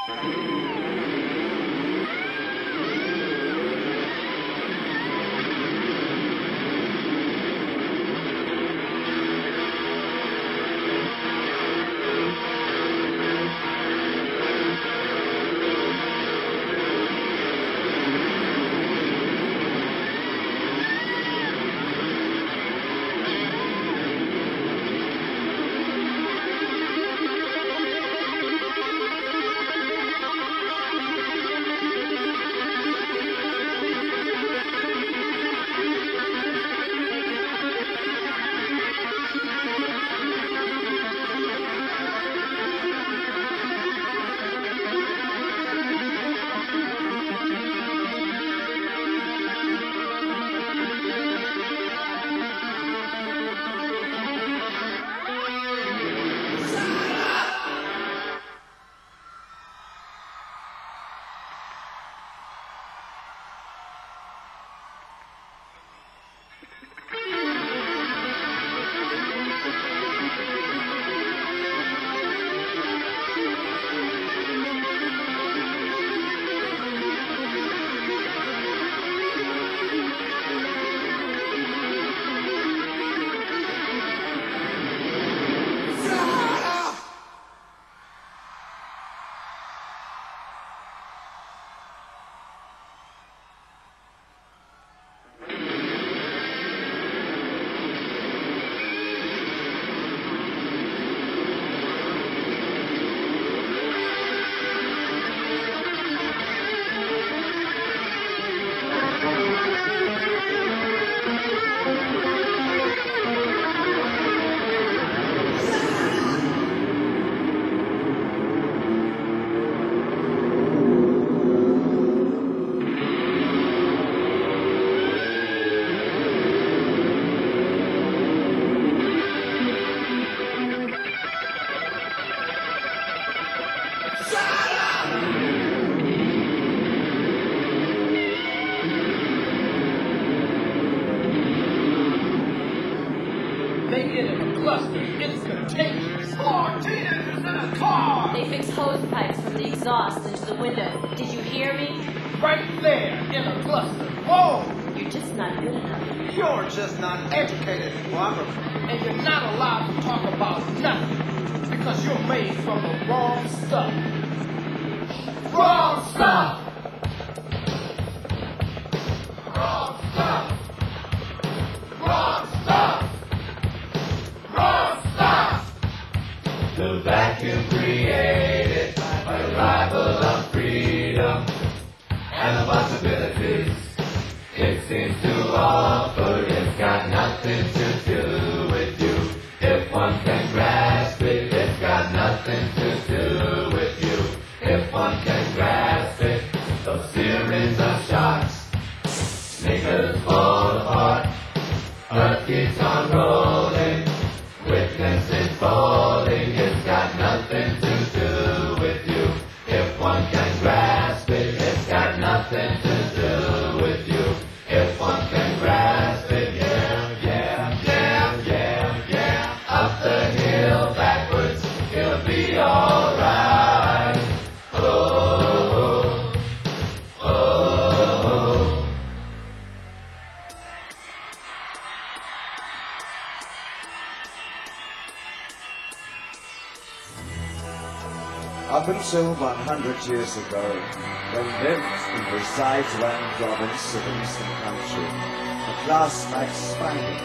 Up until 100 years ago, there lived in the Zeitland province of the eastern country a class like Spiny.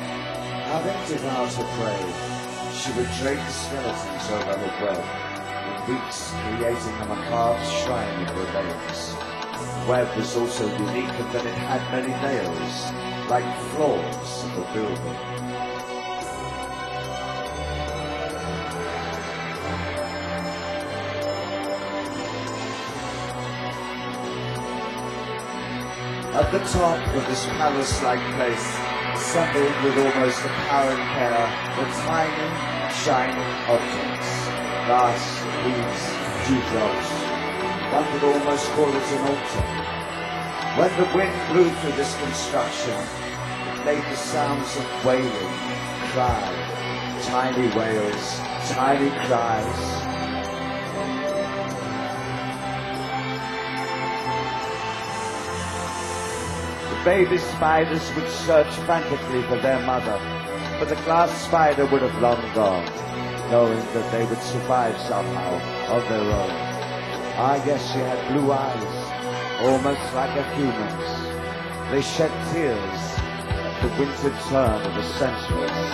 Having devoured her prey, she would drape the skeletons over her web, in weeks creating a macabre shrine of her nails. The web was also unique in that it had many nails, like floors of a building. At the top of this palace-like place, assembled with almost apparent care, were tiny, shining objects, glass, leaves, dewdrops. One could almost call it an altar. When the wind blew through this construction, it made the sounds of wailing, cry, tiny wails, tiny cries. baby spiders would search frantically for their mother, but the glass spider would have long gone, knowing that they would survive somehow on their own. Ah, yes, she had blue eyes, almost like a human's. They shed tears at the winter turn of the centuries.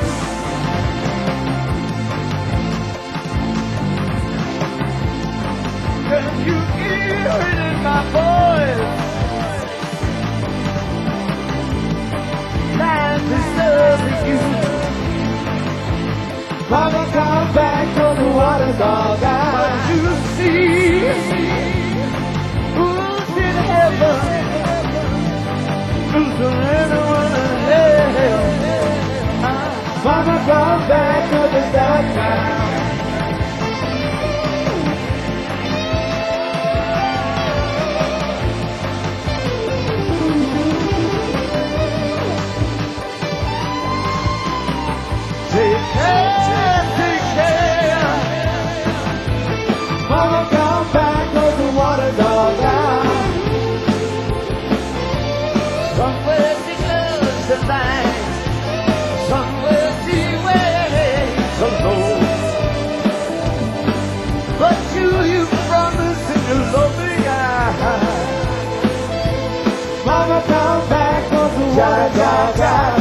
Can you hear it in my voice? Land deserves you. Mama, come back, 'cause the water's all gone. But you see, who's in heaven? Who's anyone in hell? Mama, come back, 'cause it's dark now. Take care. Mama, come back, 'cause the water's all down. Somewhere she close the line, somewhere she waits alone. But you promise in your loving eyes. Mama, come back, 'cause the water's all down.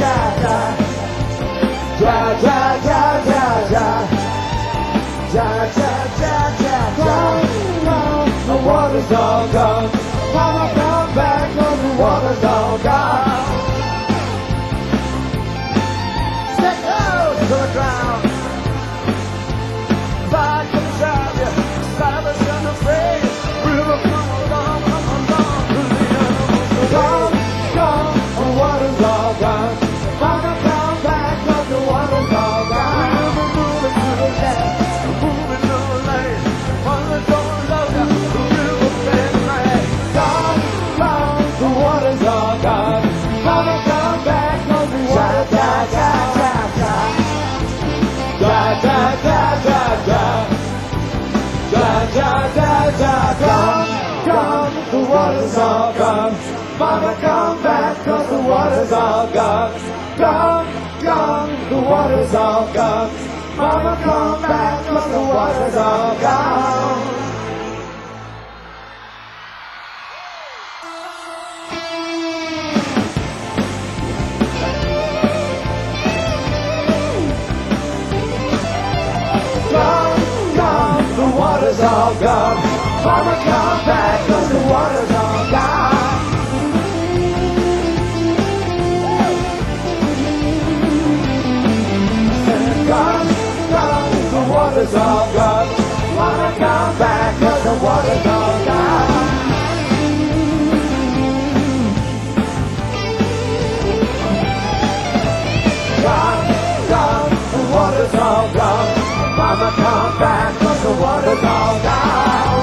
Ja, ja, ja, ja, ja. Ja, ja, ja, ja, ja. The water's all gone. Mama, come back, 'cause the water's all gone. Step out to the ground. Back inside you, silence and afraid. River, come along, to the animals. Gone, gone, the water's all gone. Mama, come back, 'cause the water's all gone. We're moving to the left, moving to the right. Mama, don't love you, the river bend right. Gone, gone, the water's all gone. Mama, come back, 'cause the water's all gone. Ja, ja, ja, ja, ja. Ja, ja, ja, ja, gone, gone, the water's all gone. Mama, come back, 'cause the water's all gone. Gone, gone, the water's all gone. Mama, come back, 'cause the water's all gone. Gone, gone, the water's all gone. Mama, come back, 'cause the water's all gone. Gone, gone, the water's all gone. Mama, come back, 'cause the water's all gone. Gone, gone, the water's all gone. Mama, come back, 'cause the water's all gone.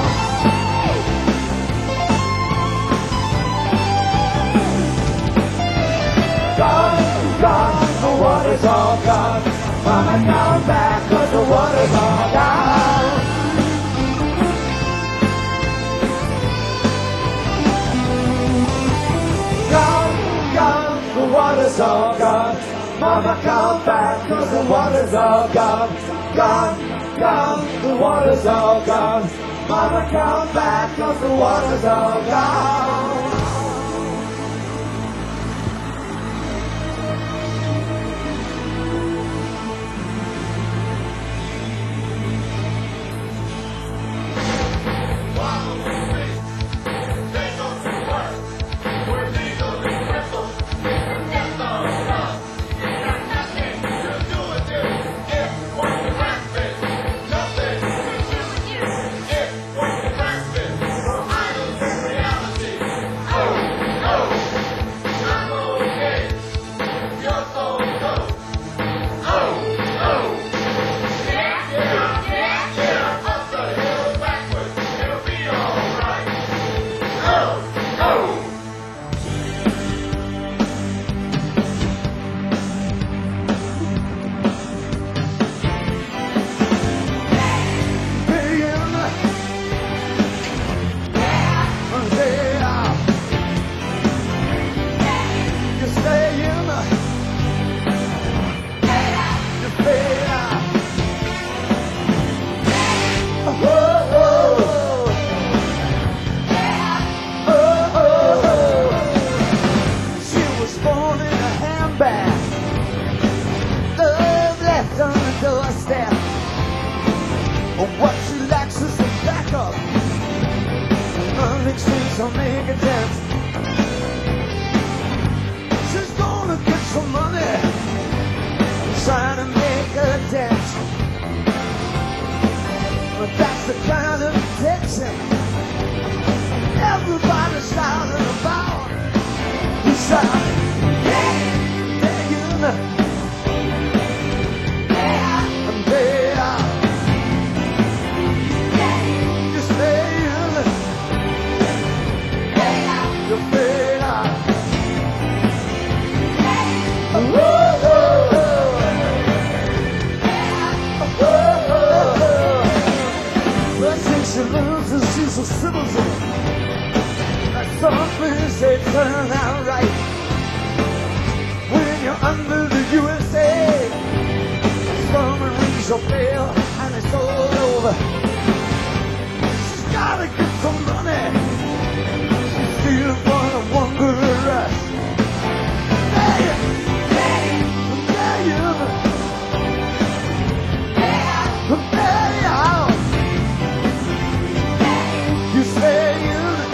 Gone, gone, the water's all gone. Mama, come back, 'cause the water's all gone. Gone, gone, the water's all gone. Mama, come back, 'cause the water's all gone. Gone, gone, the water's all gone. Mama, come back, 'cause the water's all gone. What she lacks is a backup. Nothing seems to make a dent. She's gonna get some money, trying to make a dent. But that's the kind of attention everybody's shouting about. You shout, hey, there you know. And there, you stay in, you fade out. She loses, she's a citizen. That's some things they turn out right. When you're under the USA, someone rings your bell and it's all over. She's gotta get some money. She's feeling for the wonder rush. Hey, hey, there you go. You stay in,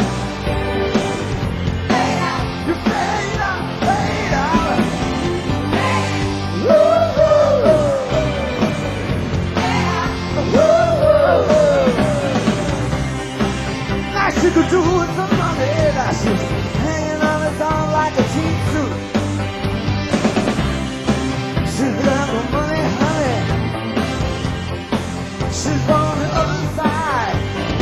you fade out, fade out. Now she could do with some money. Now she's hanging on his arm like a cheap suit. She's got no money, honey. She's on the other side.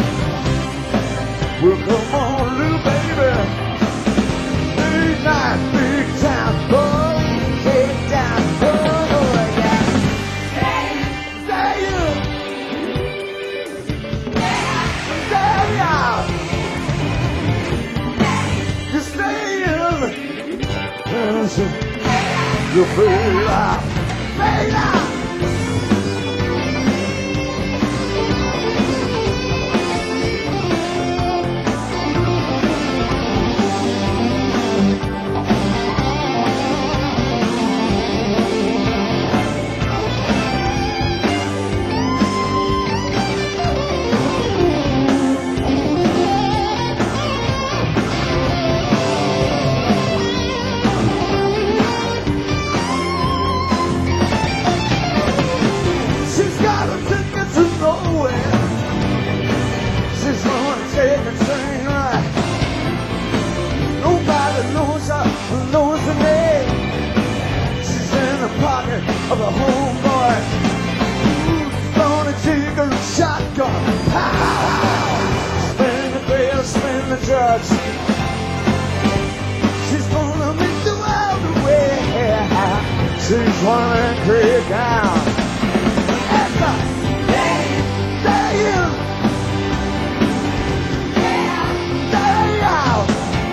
Well, come on, little baby. Big night, big time, boy. Take down, boy, yeah. Stay in. Stay out. You stay in. You fade out. Fade out. Of a homeboy who's gonna take a shotgun. Pow! Spin the bell, spin the judge. She's gonna make the world away. She's running Craig down. Esther, stay in, stay out.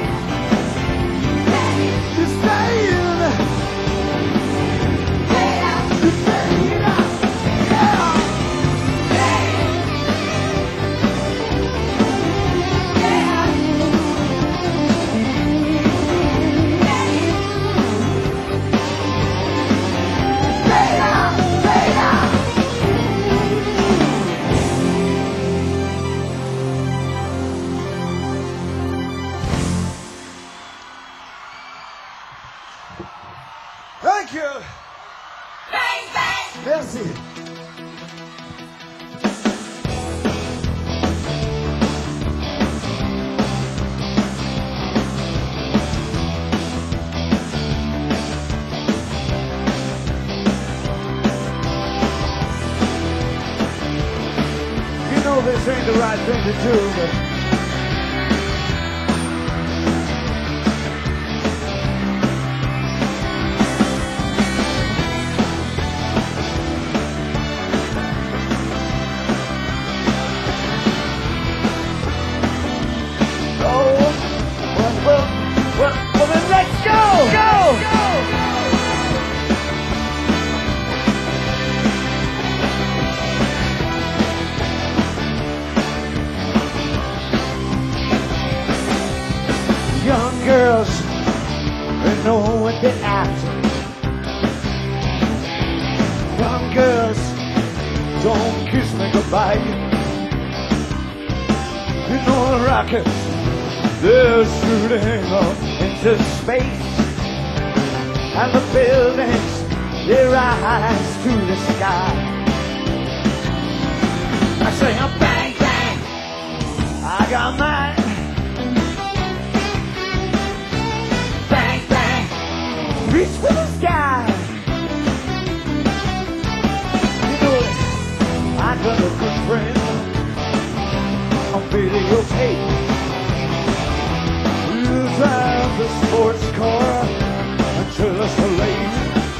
You stay in. Thank you. Bang, bang. Merci. You know this ain't the right thing to do, but well, then let's go! Go! rockets, they're shooting up into space, and the buildings, they rise to the sky. I say, bang, bang, I got mine. Bang, bang, reach for the sky. You know, I got a good friend on videotape. We'll drive the sports car until it's late.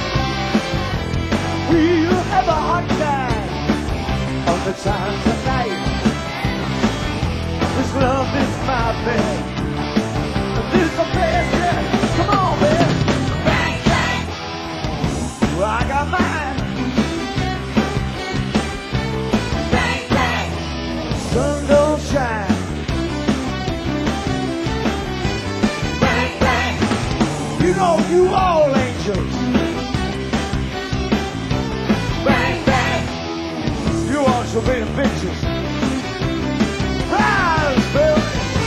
We'll have a hot time on the time tonight. This love is my bed. This is the best, yeah. Come on, man. Bang, bang. Well, I got mine. Bang, bang. Sun don't shine. Bang, bang. You know you all angels. Bang, bang. You all should be the bitches. Rise, baby.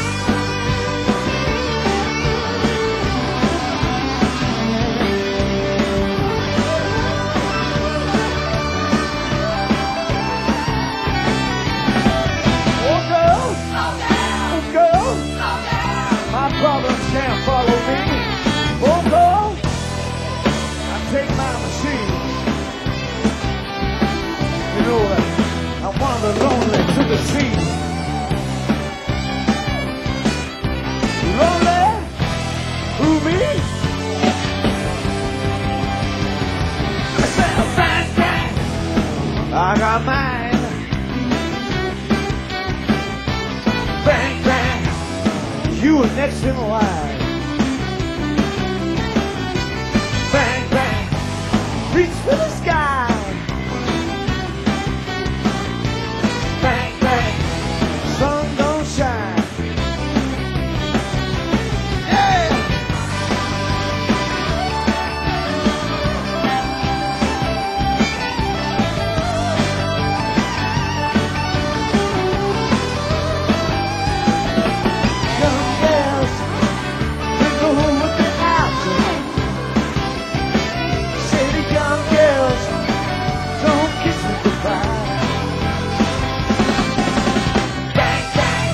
Oh, girl. Oh, girl. My problems can't follow me. Oh, girl. I take my machine. You know that I wander lonely to the sea. Lonely? Who, me? I said, bang, bang. I got mine. Bang, bang. You were next in line. Bang, bang. Reach for the sky. Bang, bang. Sun don't shine. Yeah. Young girls, they go with the apples. Say the young girls, don't kiss me goodbye. Bang, bang.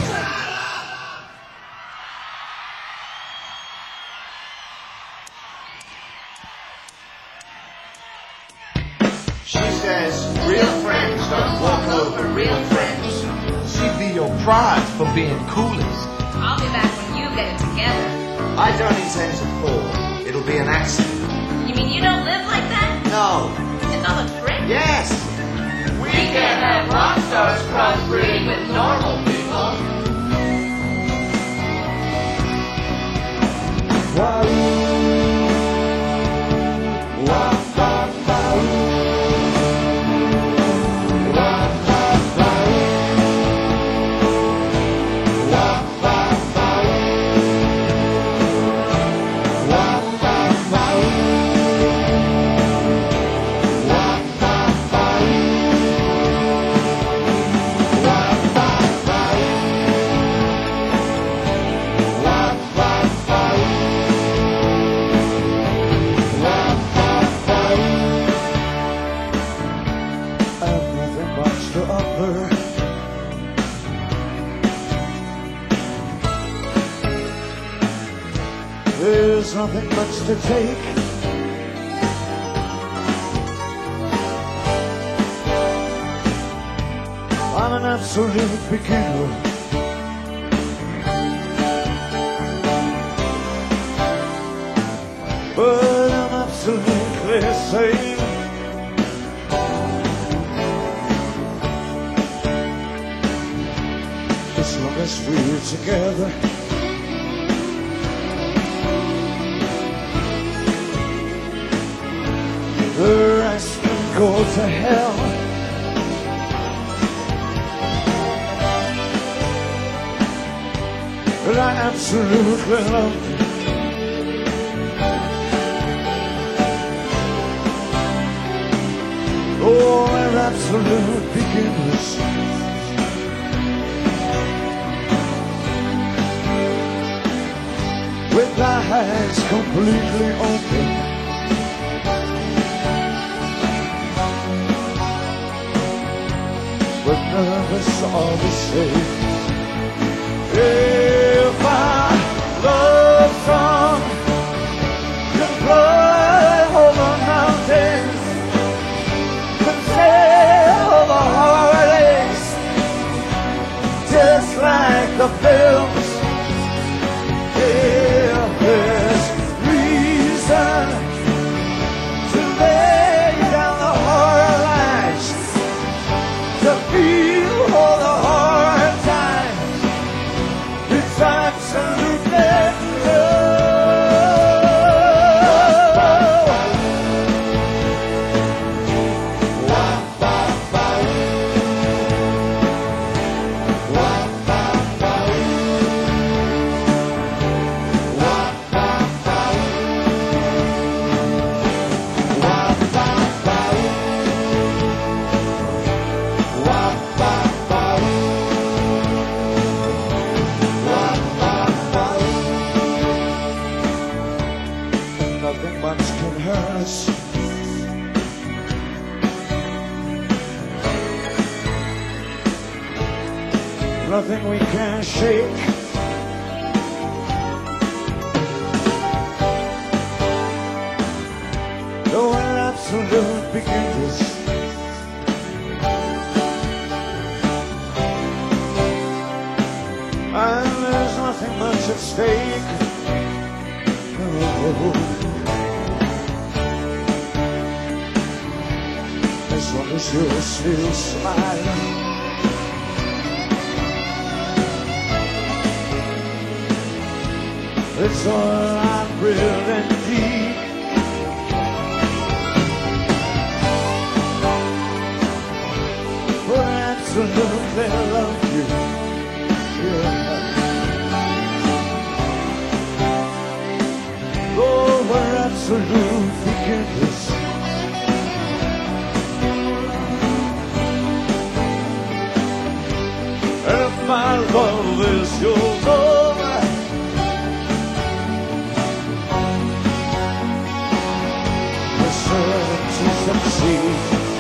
She says, real friends don't walk over real friends. She'd be your prize for being coolest. I'll be back when you get it together. I don't intend to fall. It'll be an accident. You mean you don't live like that? No. Another trick? Yes. We can't have rock stars crossbreeding with normal people. I've nothing much to offer. There's nothing much to take. I'm an absolute beginner. But I'm absolutely sane. As long as we're together. The rest can go to hell. But I absolutely love you. Oh, we're absolute beginners. eyes completely open. But nervous all the same. If our love song can fly over mountains, can sail over heartaches, just like the films, if there's reason to lay down the horror lines, to feel all the hard times, it's absolutely nothing much can hurt us. Nothing we can't shake. Though we're absolute beginners, and there's nothing much at stake. As long as you're still smiling, it's all I'm real indeed. For I absolutely love you. Yeah. Oh, we're absolute beginners. And if my love is your love, we're certain to succeed.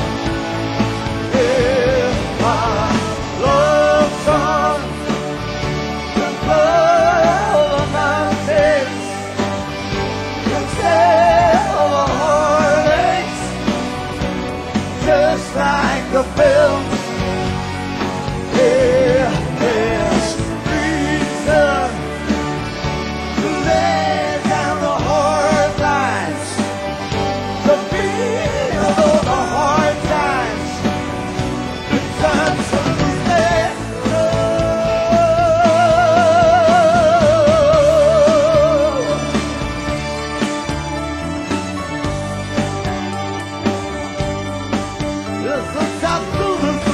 If my love song can fly over mountains, can sail over heartaches, just like the films. There's reason to lay down the hard lines, to feel all the hard times. It's absolutely love. It's absolutely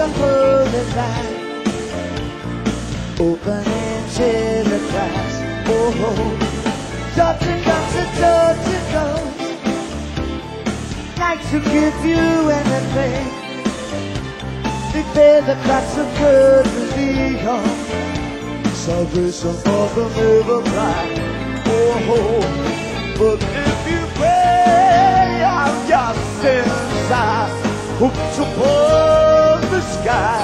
holy light opening to the glass. Oh, daughter comes and daughter goes, like to give you anything. They bear the cross of good with thee home. Salvation for the river blind. Oh, but if you pray on your sins, I hope to pour the sky.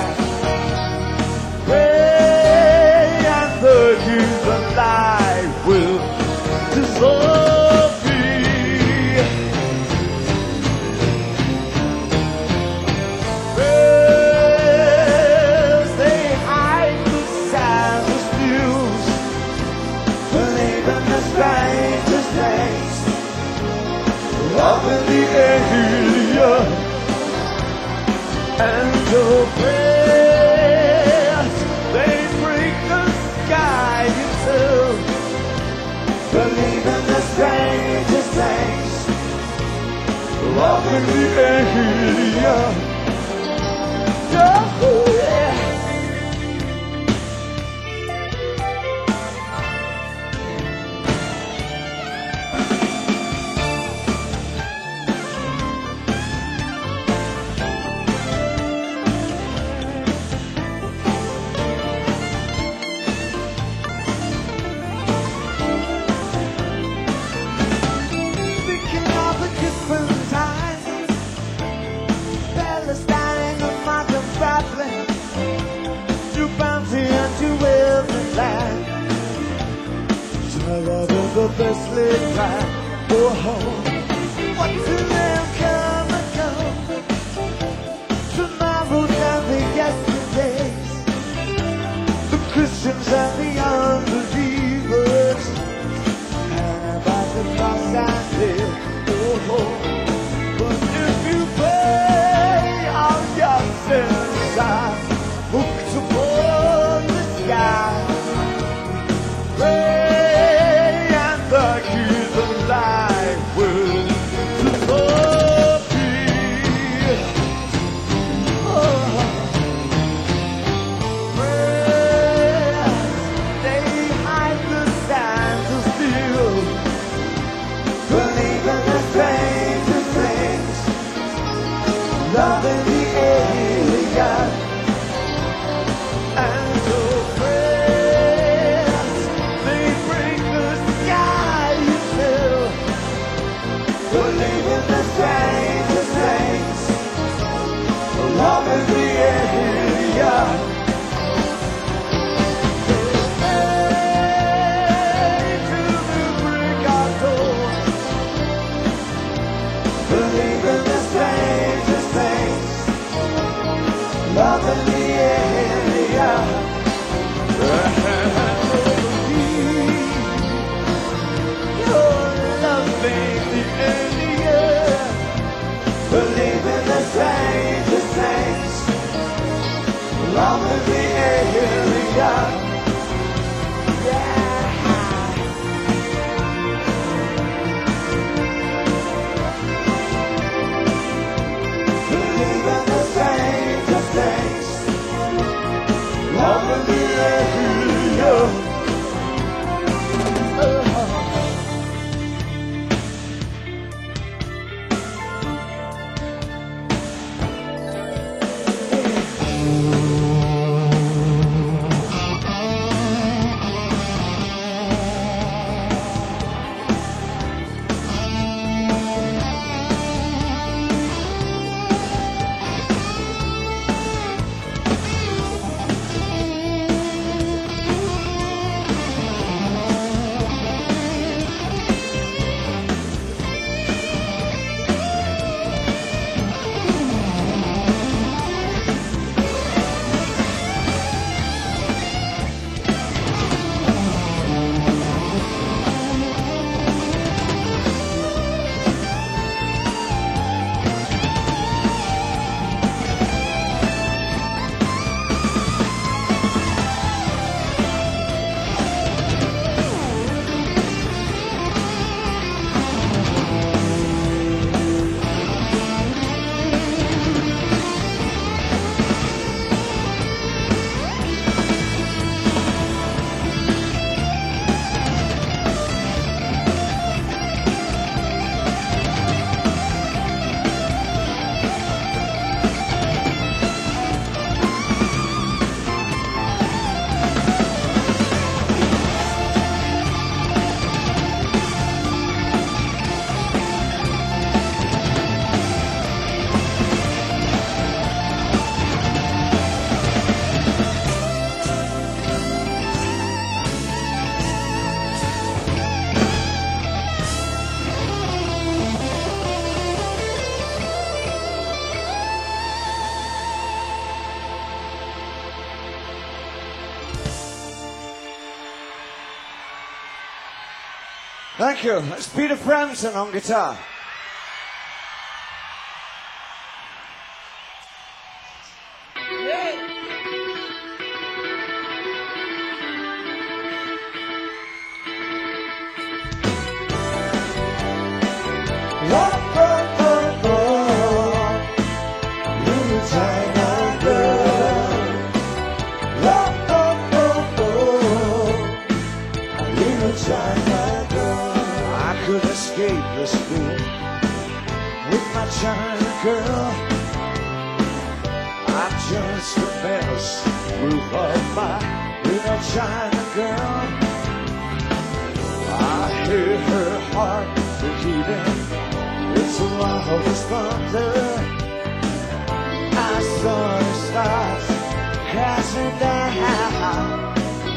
Pray and the human life will dissolve me. Prayers, they hide the saddest news, believing the strangest things. Up in the area, and your prayers, they break the sky in two. Believe in the strangest things. Up in the area, oh yeah. Thinking of a different time, Palestine and modern problem, to bounty and to wealthy land, to my love of the best laid plan. Oh, what to them come and go, tomorrows and the yesterdays, the Christians and the unbelievers, and about the cross I live. Oh, but if you pray on your sins, I look toward the sky. Pray and the keys of life will Thank you. That's Peter Frampton on guitar. I could escape this fear with my China girl. I'm just a mess, proof of my little China girl. I hear her heart beating, it's loud as thunder. I saw the stars crashing down.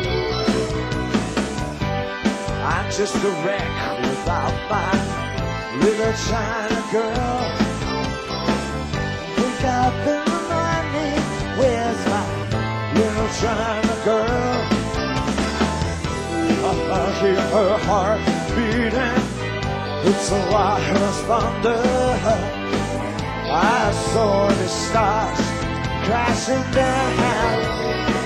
I'm just a wreck without my little China girl. Wake up in the morning, where's my little China girl? I hear her heart beating, it's a loud as thunder. I saw the stars crashing down.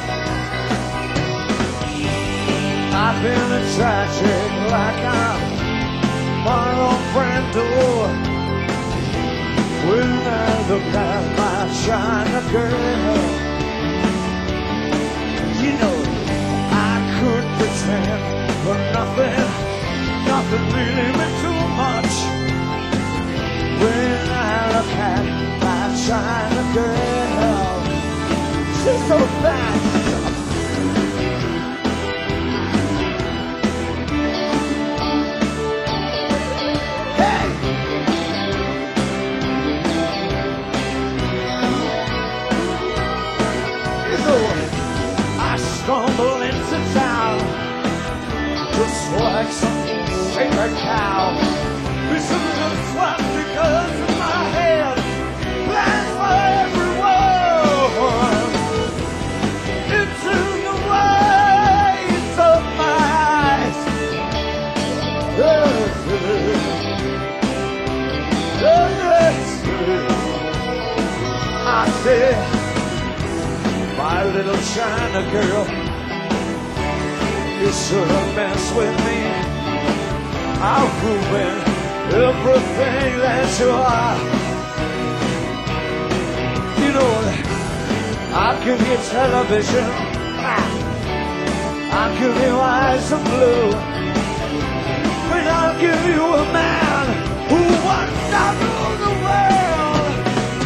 I've been a tragic like I'm Marlon Brando. When I look at my China girl, you know I could pretend for nothing, nothing really meant too much. When I look at my China girl, she's so fast. I stumble into town just like some sacred cow. This is just what because of my head plans for everyone into the whites of my eyes. I said, my little China girl, you shouldn't mess with me. I'll ruin everything that you are. You know, I'll give you television, I'll give you eyes of blue, but I'll give you a man who wants to rule the world.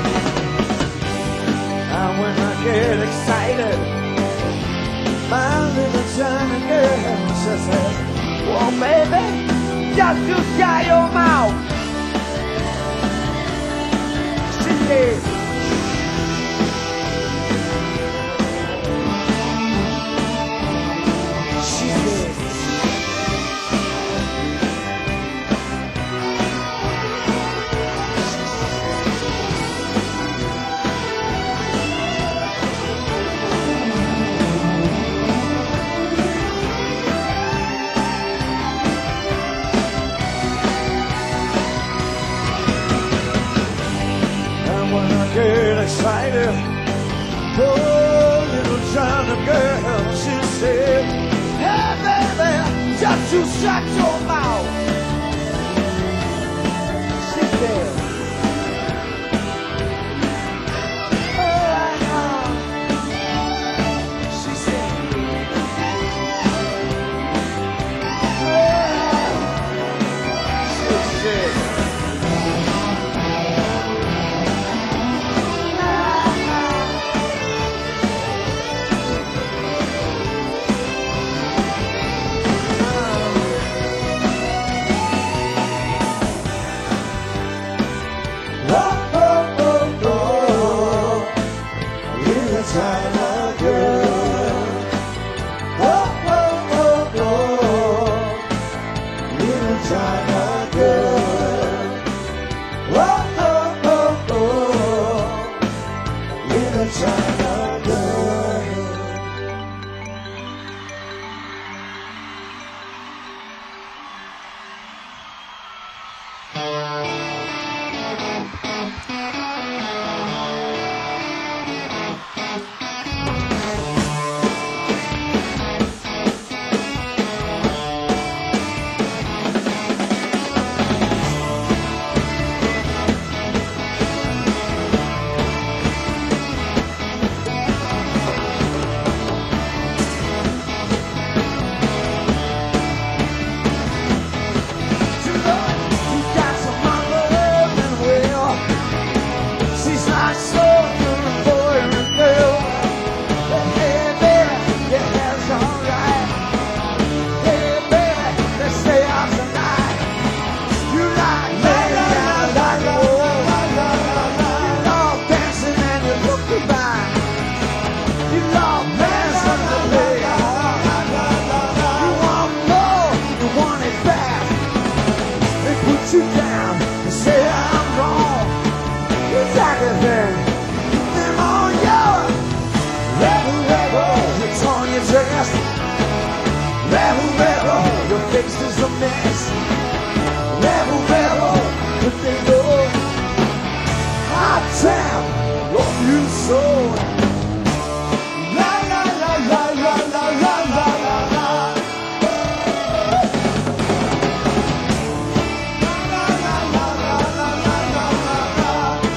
And when I get excited, my little China girl says, well, baby, just you shut your mouth. She said, she said, get excited, oh, little China girl, she said, hey, baby, just you shut your mouth. She said, oh, she said, oh, she said, China girl, oh, oh, oh, oh, little China girl, oh, oh, oh, oh, little China girl. put you down and say I'm wrong. You take a thing, them on your rebel, rebel. It's on your chest. Rebel, rebel, your face is a mess. Rebel, rebel, but they know hot town, love you so. La la la la la la la la la la. La la la la la la la la.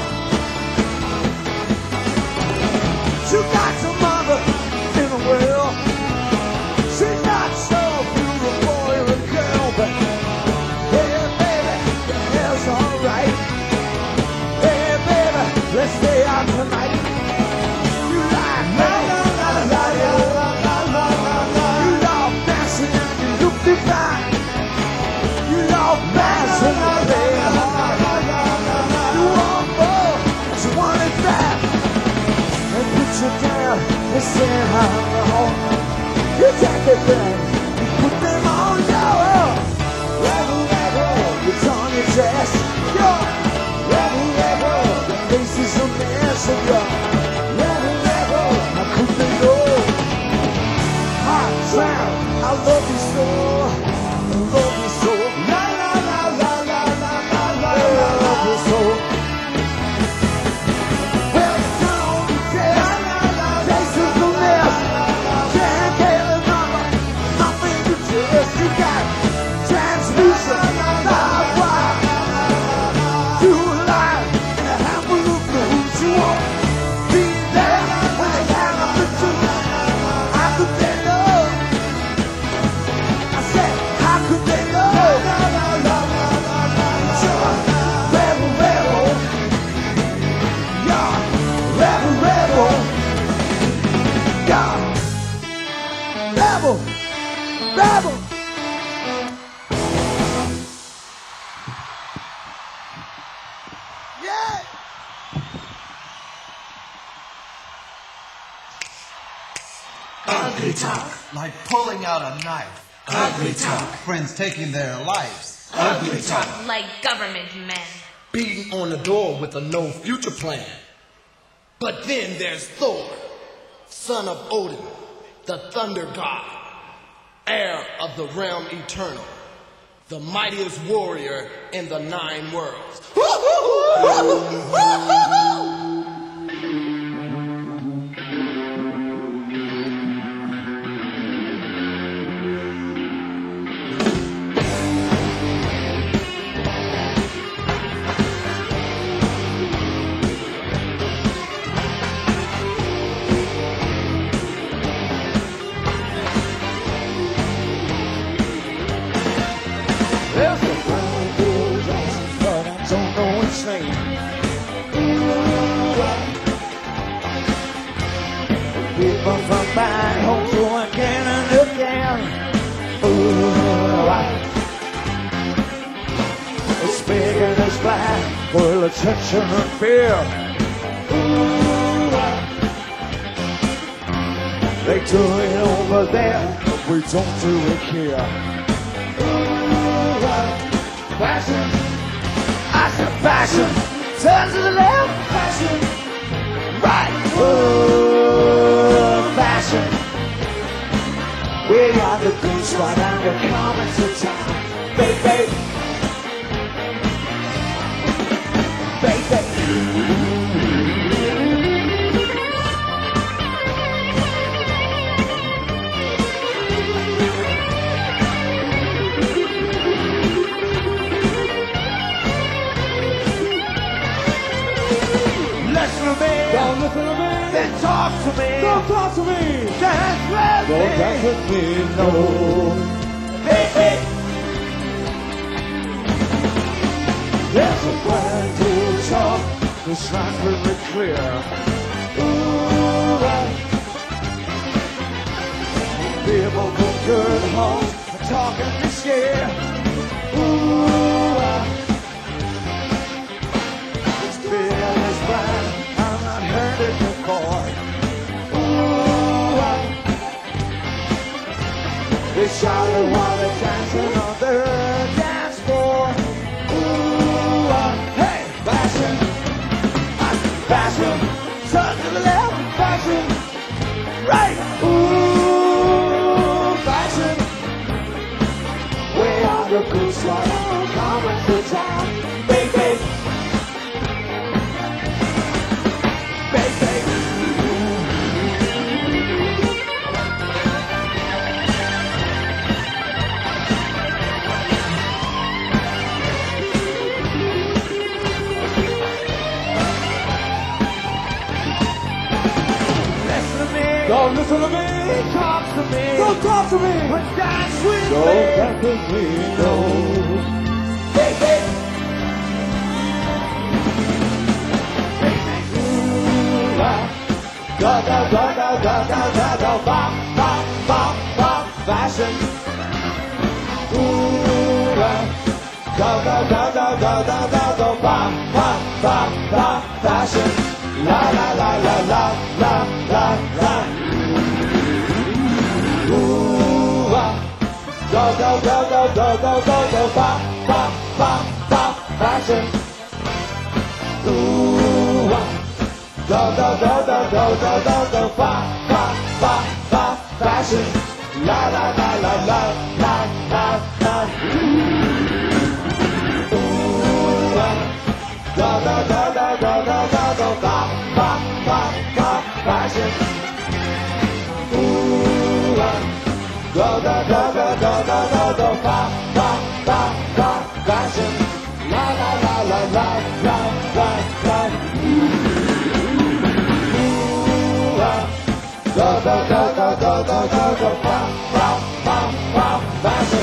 You got your mother in the world. She's not so beautiful, boy or a girl, but hey baby, your hair's alright. Hey baby, let's stay out tonight. You like la la la la la la la la la. You love dancing and you look divine. You love dancing and play hard. You want more, but you want it back. And put you down and say I'm wrong. You take it back, you put them on your rebel, rebel, it's on your chest. Yo, rebel, rebel, the face is a mess of your rebel, rebel, how could they know? Hot sound, I love you so, I love you so. La la la la la la la la, I love you so. Well, it's on your chest, face is a mess. Can't get another, nothing to just. You got translucent, live wire. You alive in a handful of blues. You won't be there when they hang up the truth. How could they know? I said, how could they know? You're rebel, rebel. You're rebel, rebel. You're rebel, rebel. Yeah. Ugly talk, like pulling out a knife. Ugly talk, friends taking their lives. Ugly talk, Like government men. beating on the door with a no future plan. But then there's Thor, son of Odin, the thunder god, heir of the realm eternal, the mightiest warrior in the 9 worlds. There's a brand new dance, but I don't know its name. People from back home do again and again. It's big and it's black, full of tension and fear. They do it over there, but we don't do it here. Passion, I said passion, turn to the left, passion, right, passion. We are the goose right under coming to town, baby, baby. Listen to me, don't listen to me, then talk to me, don't talk to me, dance with me, don't dance with me, no, baby. There's a brand new talk, this line's really clear. People from good homes are talking this year. It's big and it's bad, I've not heard it before. They shout it while they're dancing on their dance floor. fashion. Turn to the left, fashion. Right, ooh, fashion. We are the good side, coming to town. Big, big. Big, big. Don't listen to me, talk to me. Don't talk to me. But dance with me. Don't dance with me, no. Hey, hey. Hey, hey. Ooh, ah. Da, da, da, da, da, da, da, da, ba, ba, ba, ba, fashion. Ooh, ah. Da, da, da, da, da, da, da, da, ba, ba, ba, ba, fashion. La, la, la, la, la, la, la, la. Ooh, ah. Go, go, go, go, go, go, go, go, ba, ba, ba, ba, fashion. Ooh, ah. Go, go, go, go, go, go, go, go, ba, ba, ba, ba, fashion. La, la, la, la, la, la, la, la. Ooh, ah. Go, go, go, go, go, go, go, go, ba, ba, ba, ba, fashion. Ooh, ah. Go, go, go, go, go, go, go, go, ba, ba, ba, ba, fashion. La, la, la, la, la, la, la, la. Ooh, ah. Go, go, go, go, go, go, go, go, ba, ba, ba, ba, fashion.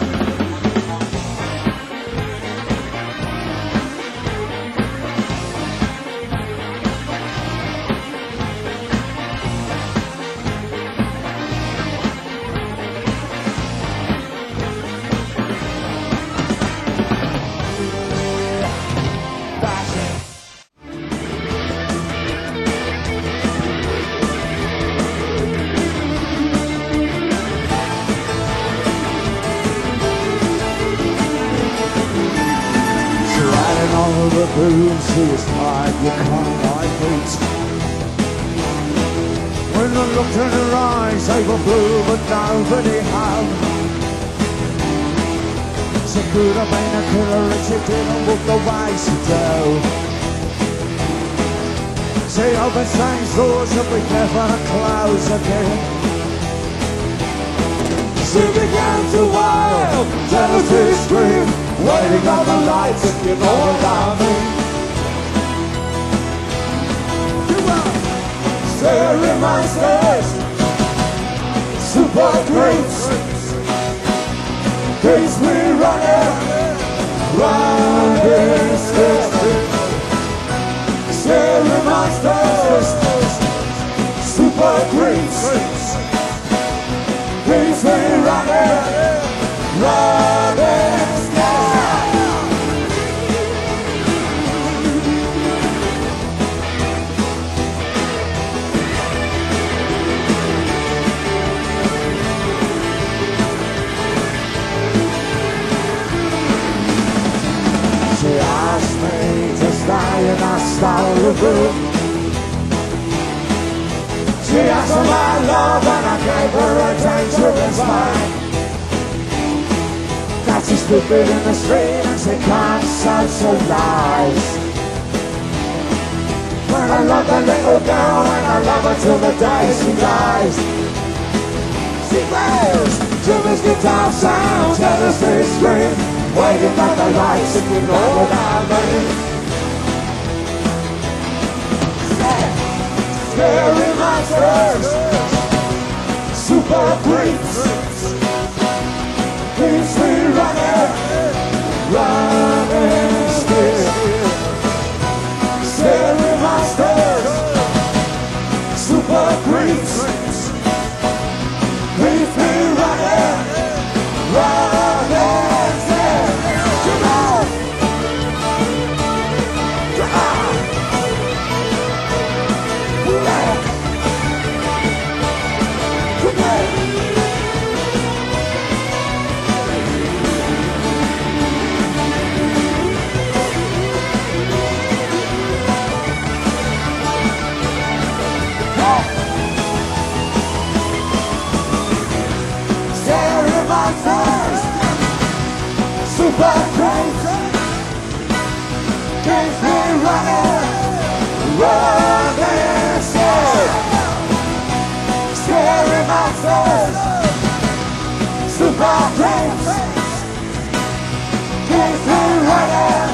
The boom, see us hide, you can't hide boots. When I looked in her eyes, they were blue, but nobody had. She could have been a killer if she didn't look the way she do. She opened strange doors that we never close again. She began to wail, jealousy scream, waiting on the lights, if you know what I mean. Scary monsters, super creeps, keeps me running, running still. Scary monsters, super creeps, keeps me running, running still. She asked me to stay and I stole the room. She asked for my love and I gave her a dangerous mind. That she's stupid in the street and she can't socialize. But I love the little girl and I love her till the day she dies. She wails, Jimmy's guitar sounds, jealousy scream, waiting by the lights, if you know what I mean. Scary monsters, super creeps, keeps me running, running still. Scary monsters, super creeps, keeps me running, running still. Come on! running, scary monsters, super games, keep me running,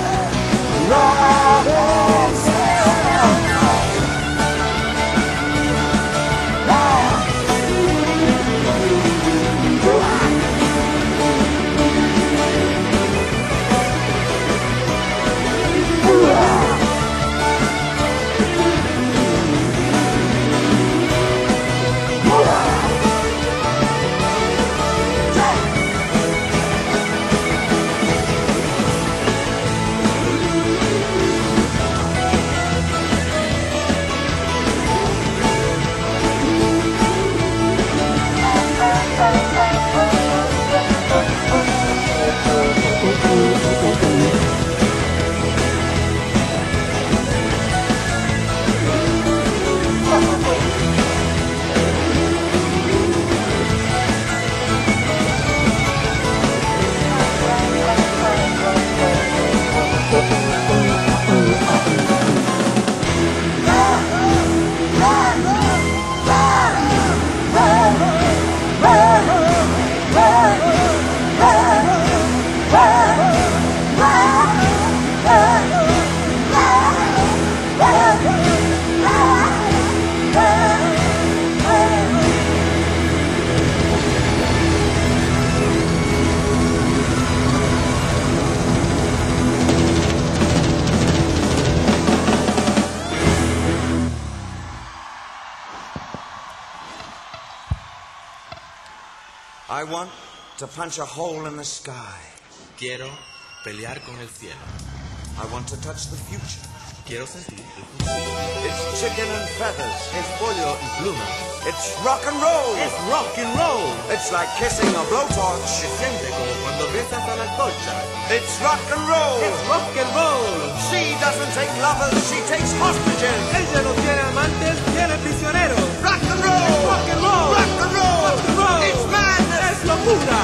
I want to punch a hole in the sky. Quiero pelear con el cielo. I want to touch the future. Quiero sentir el futuro. It's chicken and feathers. Es pollo y pluma. It's rock and roll. Es rock and roll. It's like kissing a blowtorch. Se siente como cuando besas a la antorcha. It's rock and roll. Es rock and roll. She doesn't take lovers, she takes hostages. Ella no tiene amantes, tiene prisioneros. Rock and roll. Es rock and roll. Rock and roll. Rock and roll. It's madness. Es locura.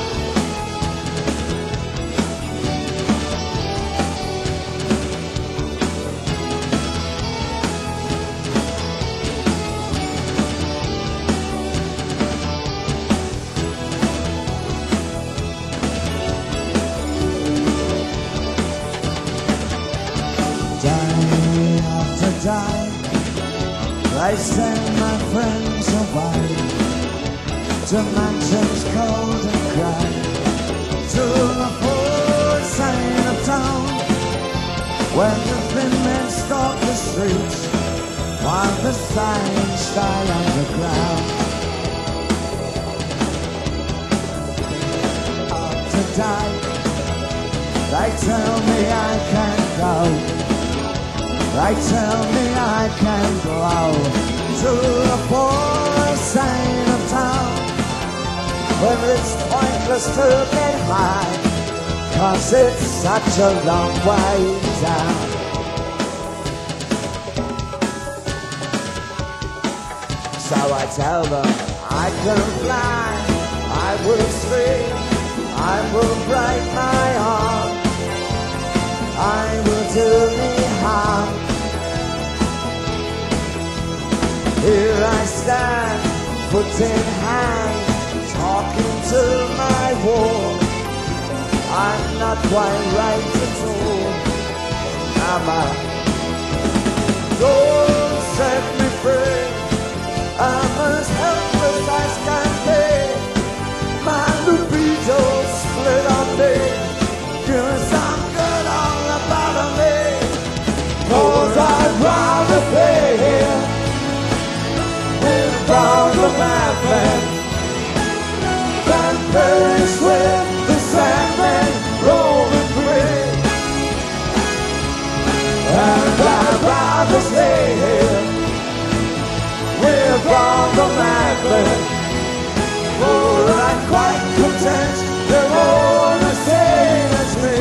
Day after day, they send my friends away to mansions cold and grey, to the poor side of town, where the thin men stalk the streets, while the signs stay underground. Up to date, they tell me I can't go. They tell me I can blow to the poor side of town, where it's pointless to get high, 'cause it's such a long way down. So I tell them I can fly, I will sleep, I will break my arm, I will do me harm. Here I stand, foot in hand, talking to my wall. I'm not quite right at all, am I? Don't set me free, I'm as helpless as can be. My libido split on me, feeling some good all about me. 'Cause I'd rather be here from the madman than perish with the sandman rolling free. And I'd rather stay here with all the madmen, for I'm quite content they're all the same as me.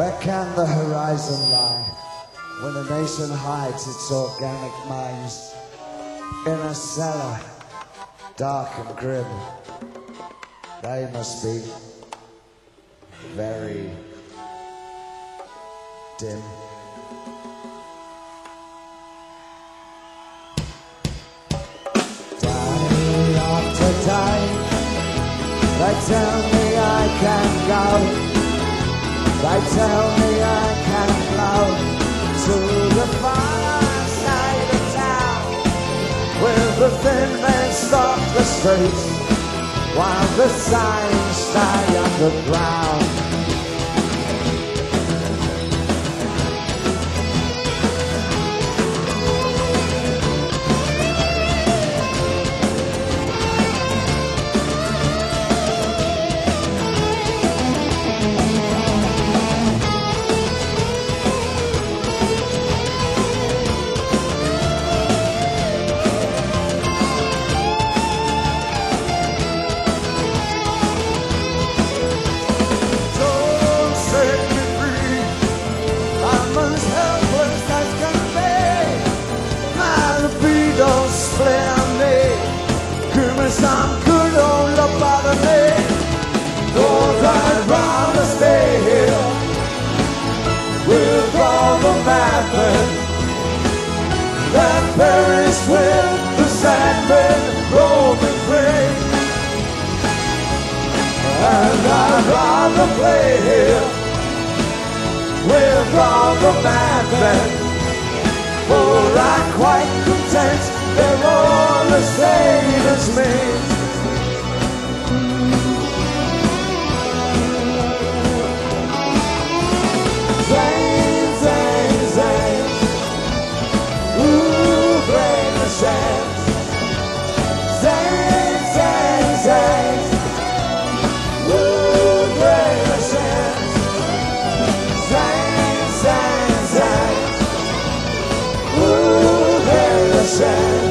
Where can the horizon lie when a nation hides its organic mines in a cellar, dark and grim? They must be very dim. Day after day, they tell me I can go. They tell me I can blow to the far side of town, where the thin men stop the streets while the signs stay underground. Some good old lobotomy, 'cause I'd rather stay here with all the madmen that perish with the sandmen roaming free. And I'd rather play here with all the madmen, for I'm quite content they're all the same as me. Zane, Zane, Zane, ooh, bring the sands. Zane, Zane, Zane, ooh, bring the sands. Zane, Zane, Zane, ooh, bring the sands.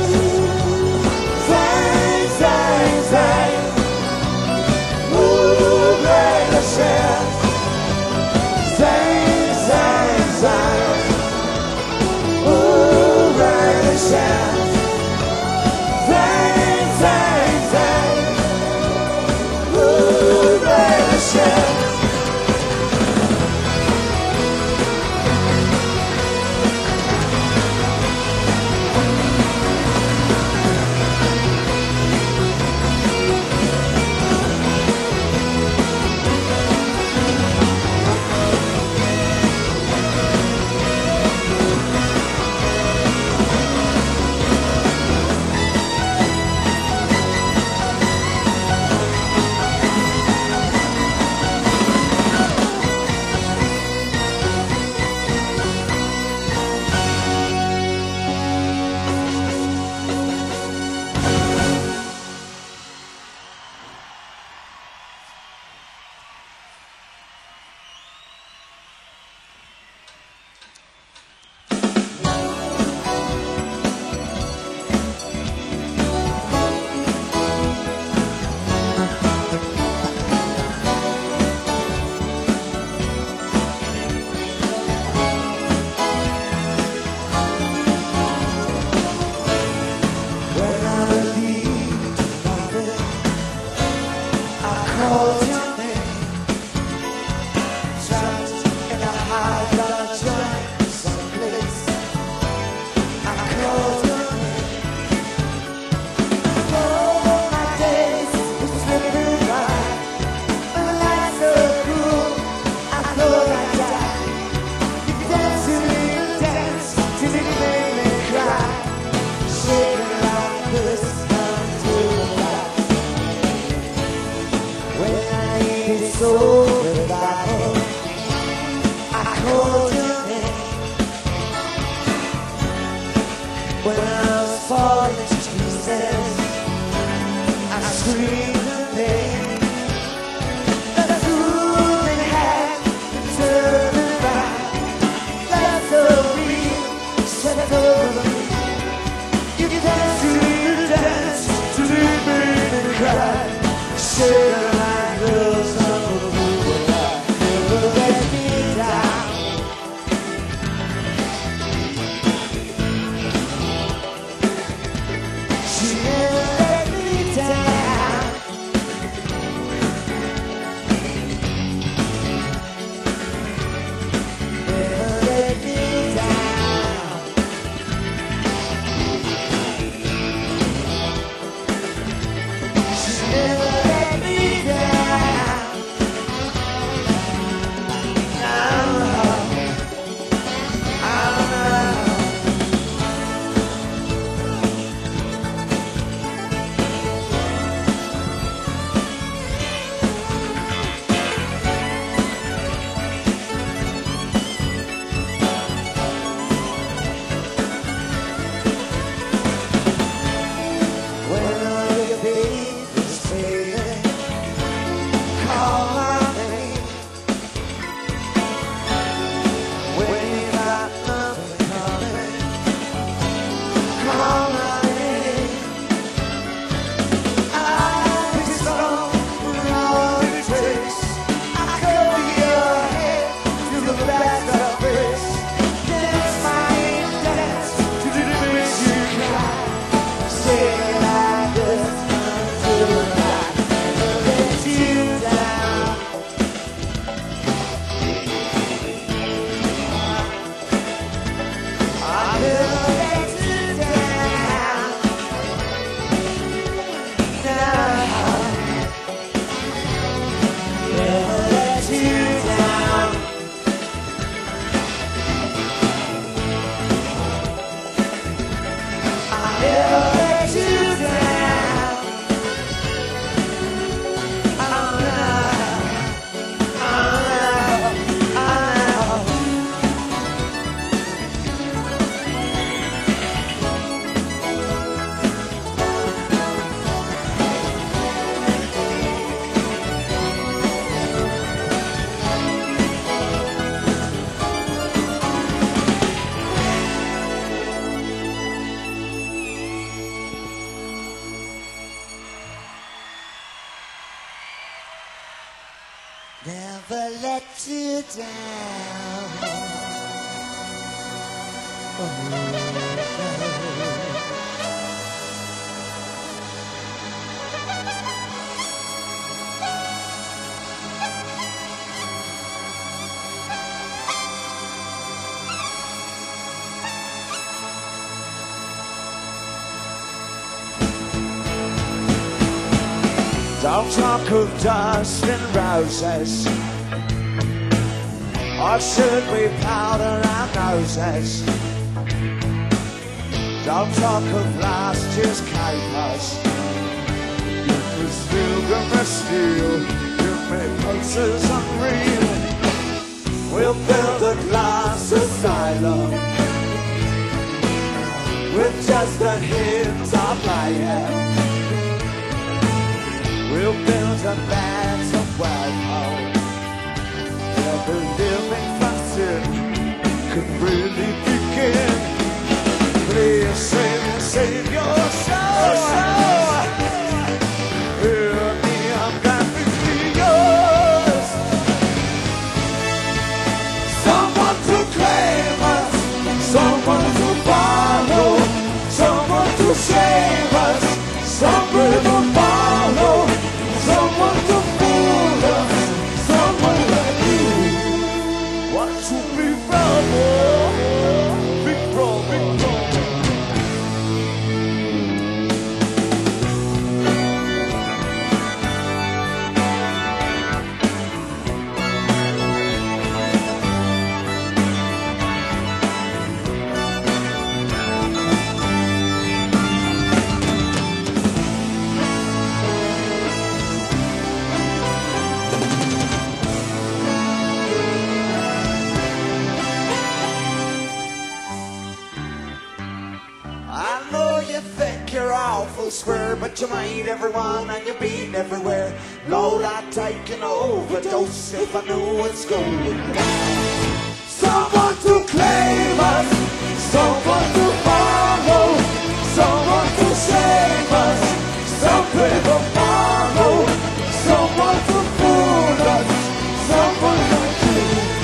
Shake like girls on the moon, never let me down. never let you down. Oh, no. Don't talk of dust and roses, or should we powder our noses? Don't talk of last year's capers. Give me steel, give me steel, give me pulses unreal. We'll build a glass asylum with just a hint of mayhem. We'll build a land of welcome where the living from sin can really begin. Please save your soul. Hear me, I'm gonna be yours. Someone to claim us, someone to follow, someone to save us, some river follow. Someone to fool us, someone like you. Want to be bravo, big bro, big bro. Swear, but you made everyone and you've been everywhere. Lord, I'd take an overdose if I knew what's going down. Someone to claim us, someone to follow, someone to save us, some people follow, someone to fool us, someone like you.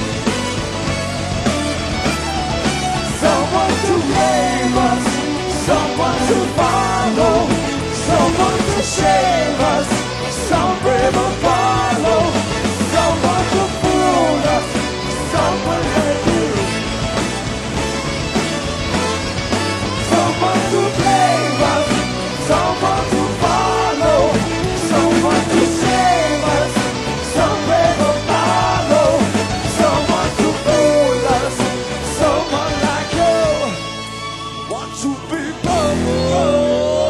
Someone to claim us, someone to follow, someone to save us, some brave will follow, someone to fool us, someone like you. Someone to blame us, someone to follow, someone to save us, some brave will follow, someone to fool us, someone like you. Want to be bubble.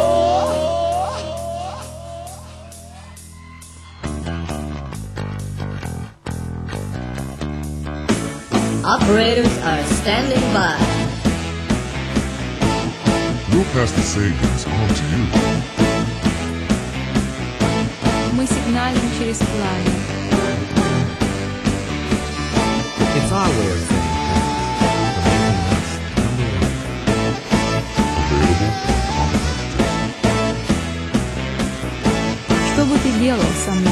Operators are standing by. We'll pass the savings on to you. Мы сигналим через пламя. It's our way of saying Что бы ты делал со мной?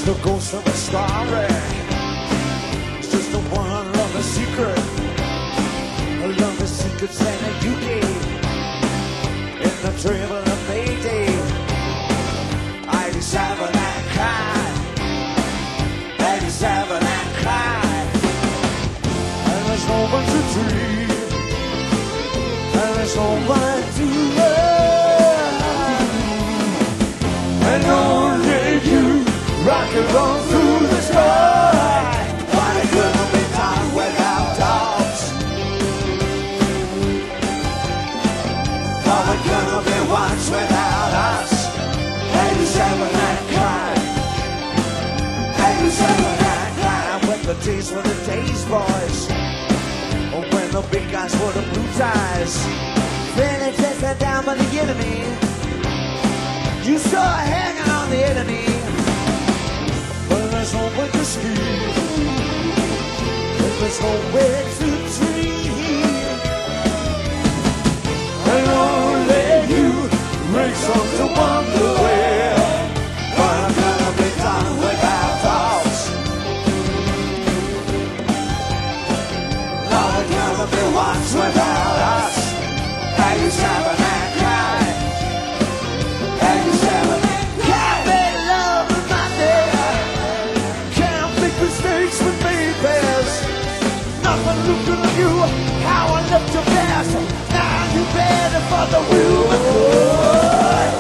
just a ghost of a story. It's just a one of a secret. A love of secrets and a UK. In the travel of Mayday. 87 and cry. 87 and cry. And there's no one to dream. And there's no one to love. And only you rocking on through the sky. But it couldn't be done without dogs. But it couldn't be once without us. 87 and cry. 87 and cry. When the days were the days, boys. Or when the big guys wore the blue ties. Then they tested down by the enemy. You saw hanging on the enemy. But there's no way to sleep. There's no way to dream. And only you makes us to wonder where. But I'm gonna be done without thoughts. No, I'm gonna be once without us. 87 and cry. 87 and can't make love with my dear. Can't make mistakes with babies. Nothing looking at you, how I look your best. Now you better for the will of good.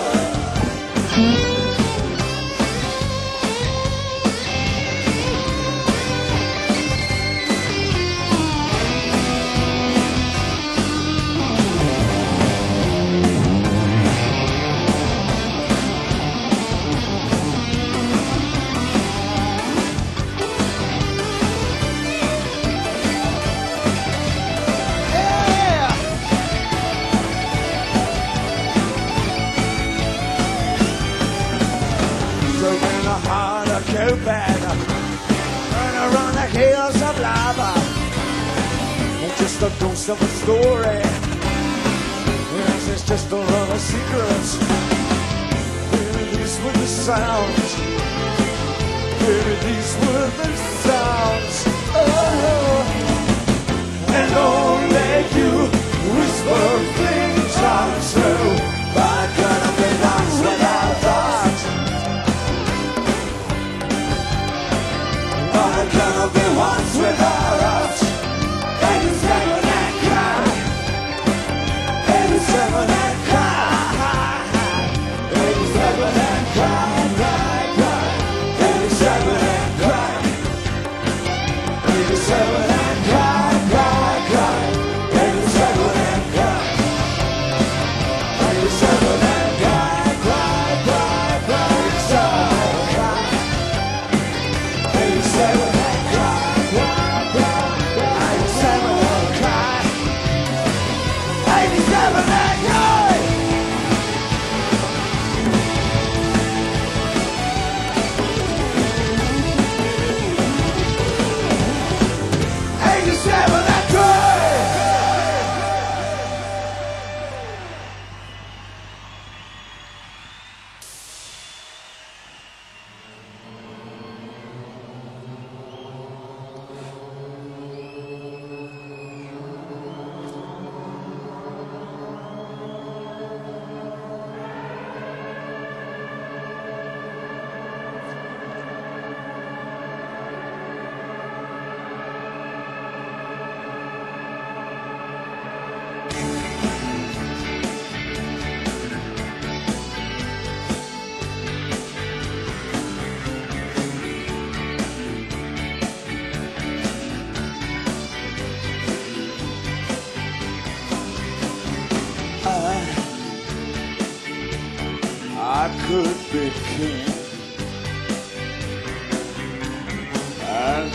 Turn around the hills of lava. It's just a ghost of a story. Yes, it's just a lot of secrets. Maybe these were the sounds. Maybe these were the sounds. Oh, and only you whisper things untrue. But gonna be lost without thought. I'm gonna be once without us. 87 and cry. 87 and cry. 87 and cry, cry, cry. 87 and cry. 87 and cry, cry, cry. 87 and cry. 87 and cry, cry, cry, cry. 87 and cry. 87 and cry, cry, cry, cry. 87 and cry. 87 and cry. 87 and cry. I could be king, and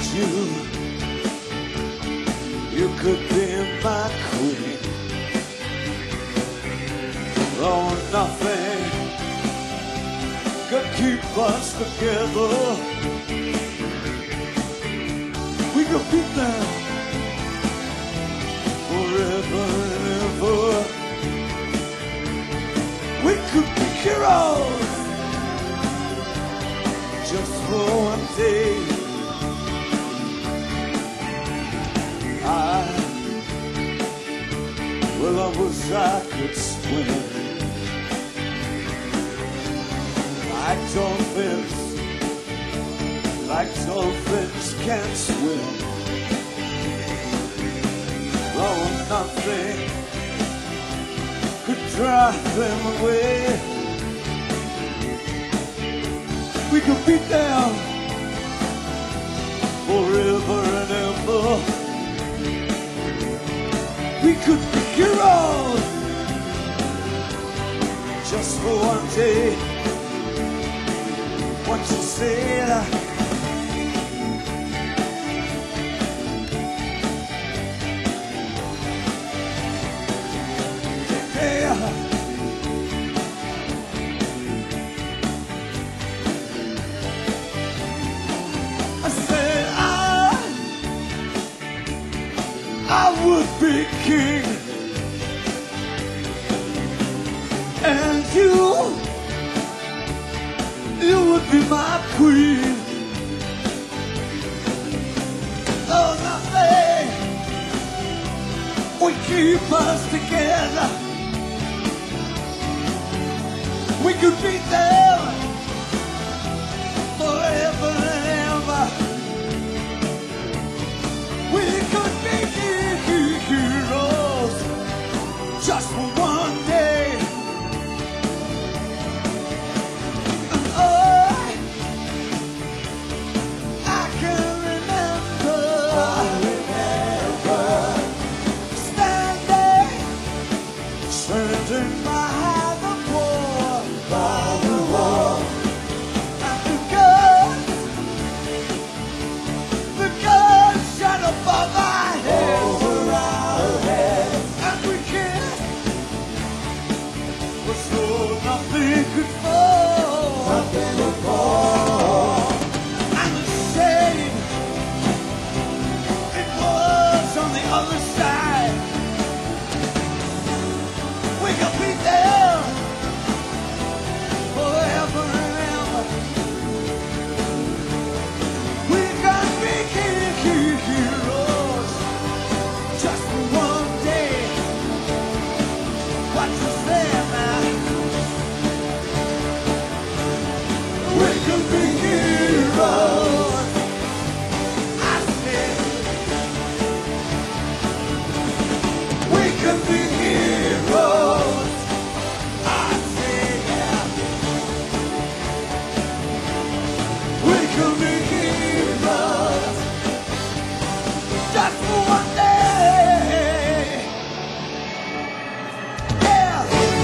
you could be my queen. Though nothing could keep us together, we could be there forever and ever. We could be heroes, just for one day. Well, I wish I could swim like dolphins can't swim. Oh, nothing could drive them away. We could be there forever and ever. We could be heroes just for one day. What you say? I would be king, and you would be my queen. Oh, nothing would keep us together. We could be there forever and ever. We could be heroes just for one day. And I can remember standing by the wall, and the guns shot above our heads. So nothing could fall. And the shame, it was on the other side. We could be there forever and ever. We can be heroes just for one day. What you say, man? We can be heroes. I said we can be heroes. I said yeah. We can be heroes just for one day. Yeah.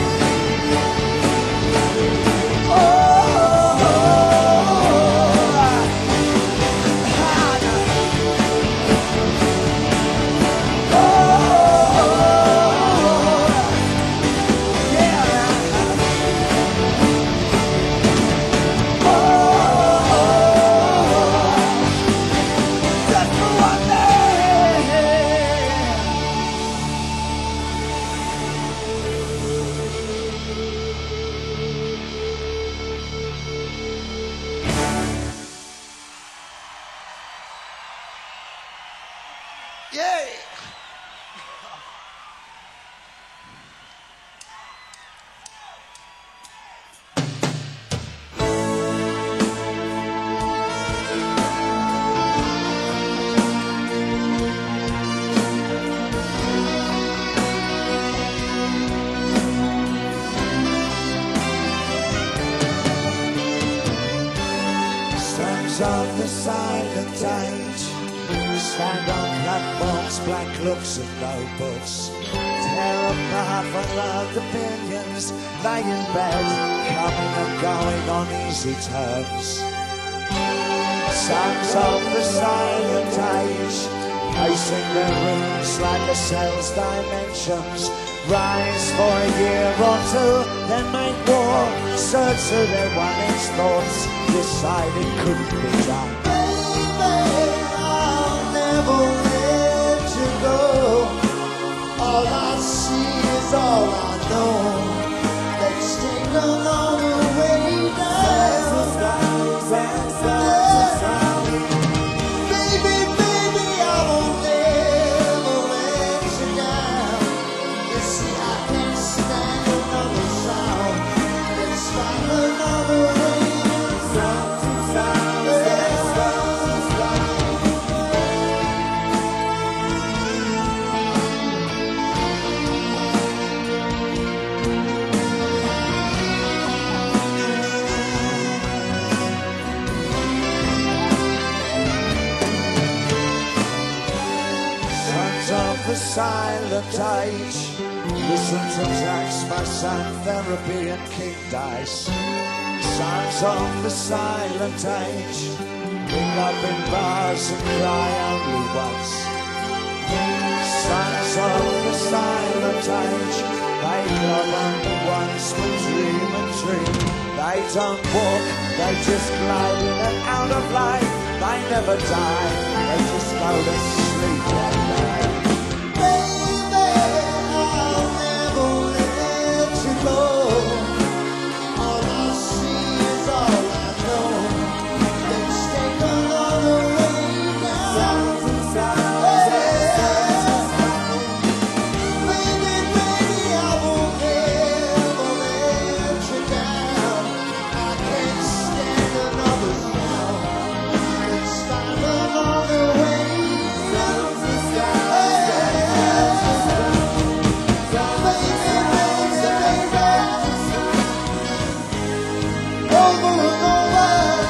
Yay! Stands on the silent age. Stand on platforms, black looks and no books. Tear apart from loved opinions. Lay in bed, coming and going on easy terms. Sons of the silent age, pacing their rooms like a cell's dimensions. Rise for a year or two, then make war. Search through their one-inch thoughts, decide it couldn't be done. Never let you go. All I see is all I know. Let's take along the way down. silent age. Listen to tracks by Sound Therapy and King Dice. Sounds of the silent age. Wake up in bars and cry only once. Sounds of the silent age. They love on the ones who dream and dream. They don't walk, they just glide in and out of life. They never die, they just go to sleep all night. Baby, I'll never let you go. All I see is all I know. Let's take another way down. Baby, I won't ever let you down. I can't stand another sound. Let's start another way down. Over and over.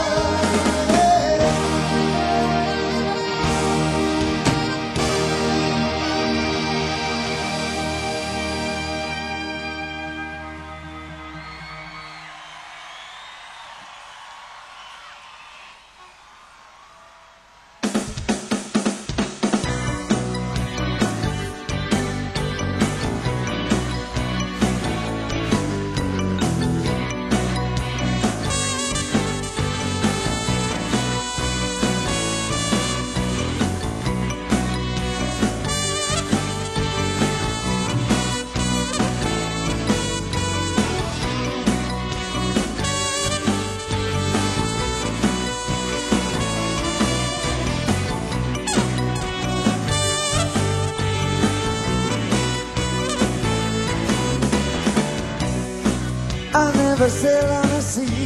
I never sail on the sea.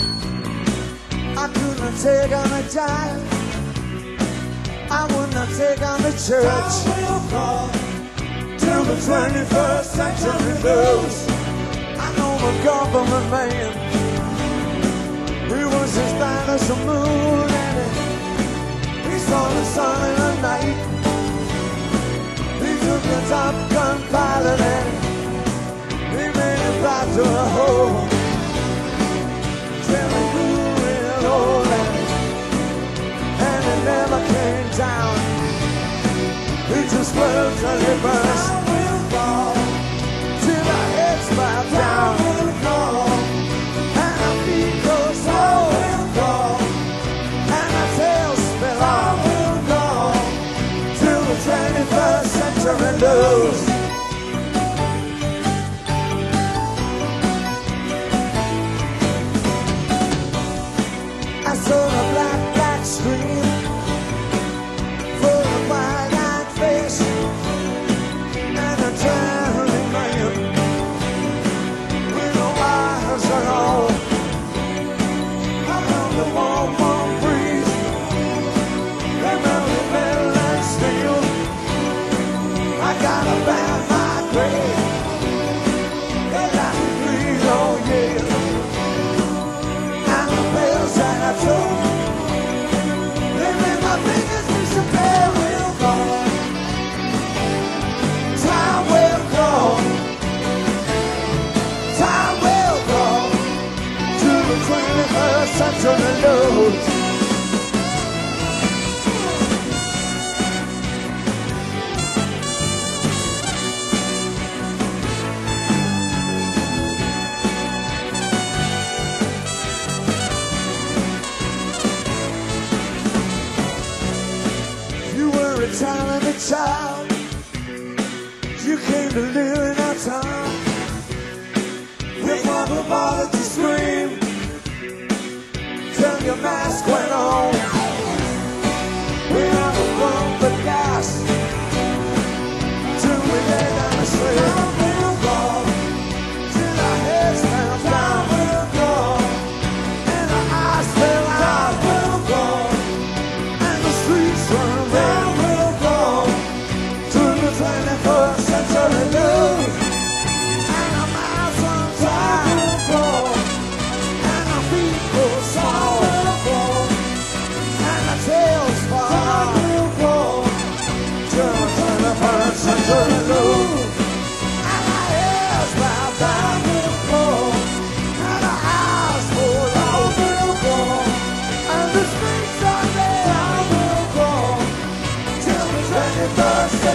I could not take on a dive. I would not take on the church. Till the 21st century goes. I know a government man. He was as blind as the moon, and he saw the sun in the night. He took the Top Gun pilot and he made it back to the hole. Till he grew real old and it never came down. He just worked till he burst. Till our heads bow down. And our feet go slow. And our tails spill off. Till the 21st century lose. I saw a black screen full of wide-eyed fish and a drowning man with no eyes at all. I felt the warm, warm breeze, they melted metal and steel. I got a bad migraine, they let me breathe, oh yeah. And the pills that I took, they made my fingers disappear. Will go, time will go, time will go to the 21st century lose. A talented child, you came to live in our town. We never bothered to scream till your mask went on. We never bumped the gas till we lay down the street. We'll go till our heads fell down. We'll go and our eyes fell out. We'll go and the streets run red. 21st century news, and our mouths on fire, and our feet go sour.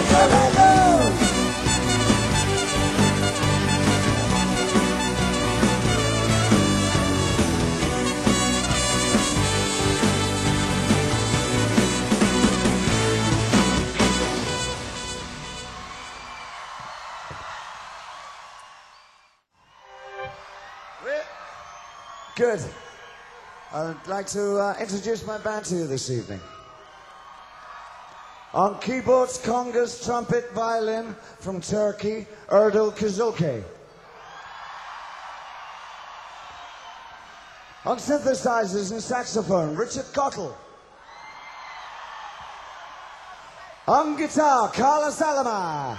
Good. I'd like to introduce my band to you this evening. On keyboards, congas, trumpet, violin from Turkey, Erdal Kazulke. On synthesizers and saxophone, Richard Cottle. On guitar, Carla Salama.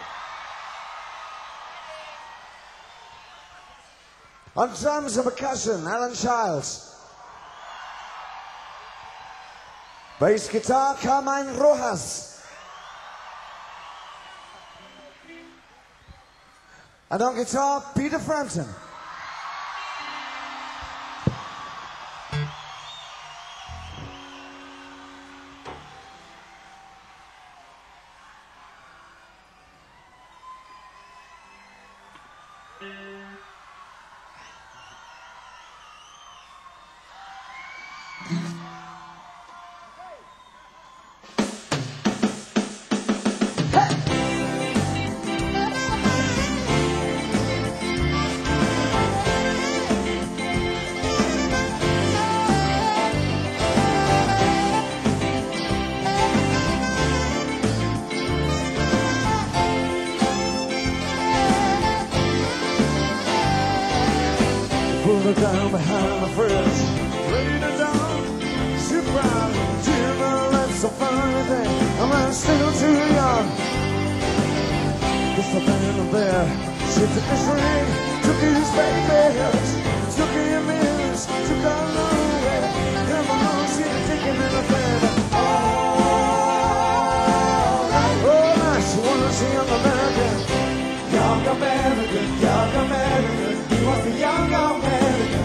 On drums and percussion, Alan Childs. Bass guitar, Carmine Rojas. And on guitar, Peter Frampton. Put her down behind the fridge, laid her down, sit round, dinner, that's so funny thing. I'm still too young. Just a man up there, she took his ring, took his babies, took him in, took her away. Never know she taking in a bed. Oh, she wanna see young American. Young American, young American. He was a young American.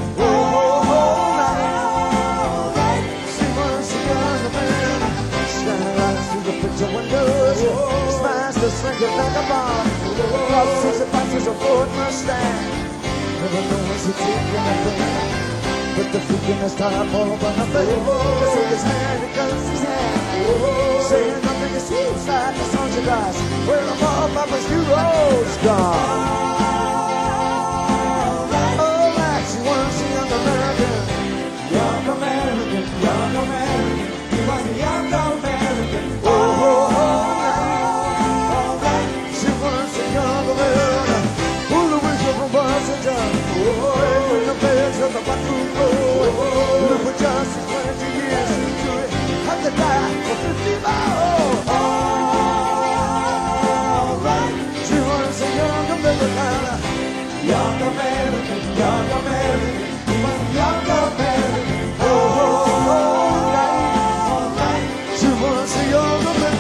Picture windows, smash the shrink like a bomb. Lost his advices of Ford Mustang. Never knows he's taking a thing. But the freaking is time all over nothing. The sick his hand, he cuts his hand. Saying nothing is sweet, like the songs of guys. Where the ball Papa's heroes gone. Oh, like she wants a young American. Young American, young American. He was a young American. Of the bathroom road, live for just 20 years into it, had to die for 50 miles. Alright, she was a young American, young American, young American, he was a young American. Alright, she was a young American.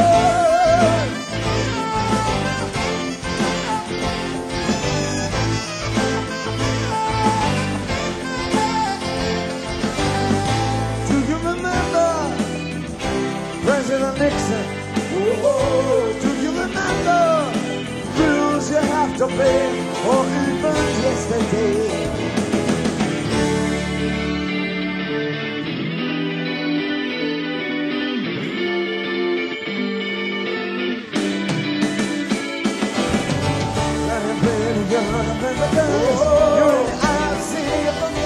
President Nixon, do you remember bills you have to pay or even yesterday? You're in the IC of the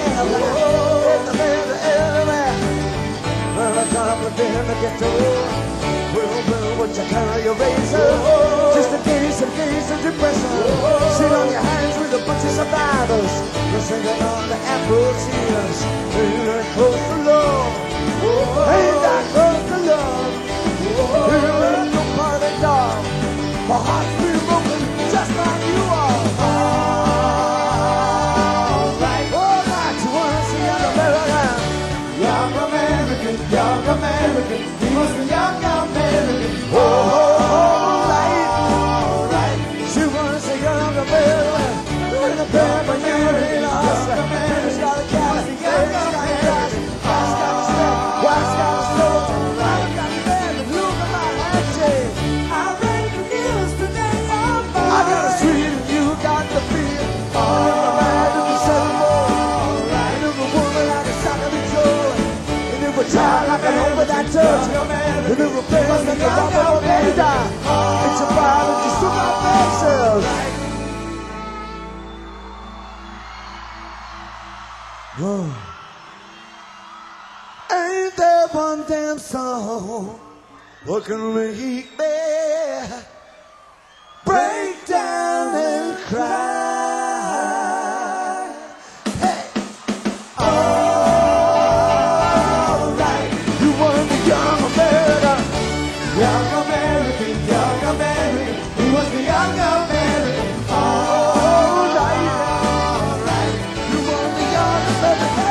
well, I can't pretend to get to work. Well, would you carry your razor? Just in case of depression. Sit on your hands with a bunch of survivors. You're singing on the apple tears. Ain't that close to love? Ain't that close to love? You ain't no party dog. My heart's been broken just like you are. Alright, alright, you wanna see young American? Young American, young American, he was a young American. Alright, she was a young American. In a paper, you're in a house. He's got a cat, he's got a touch. The little things that the double may die. It's a biology to my faces. Whoa. Ain't there one damn song what can make me break down and cry? Hey, all right, you want the young American, young American, young American. He was the young American. All right, you want the young American.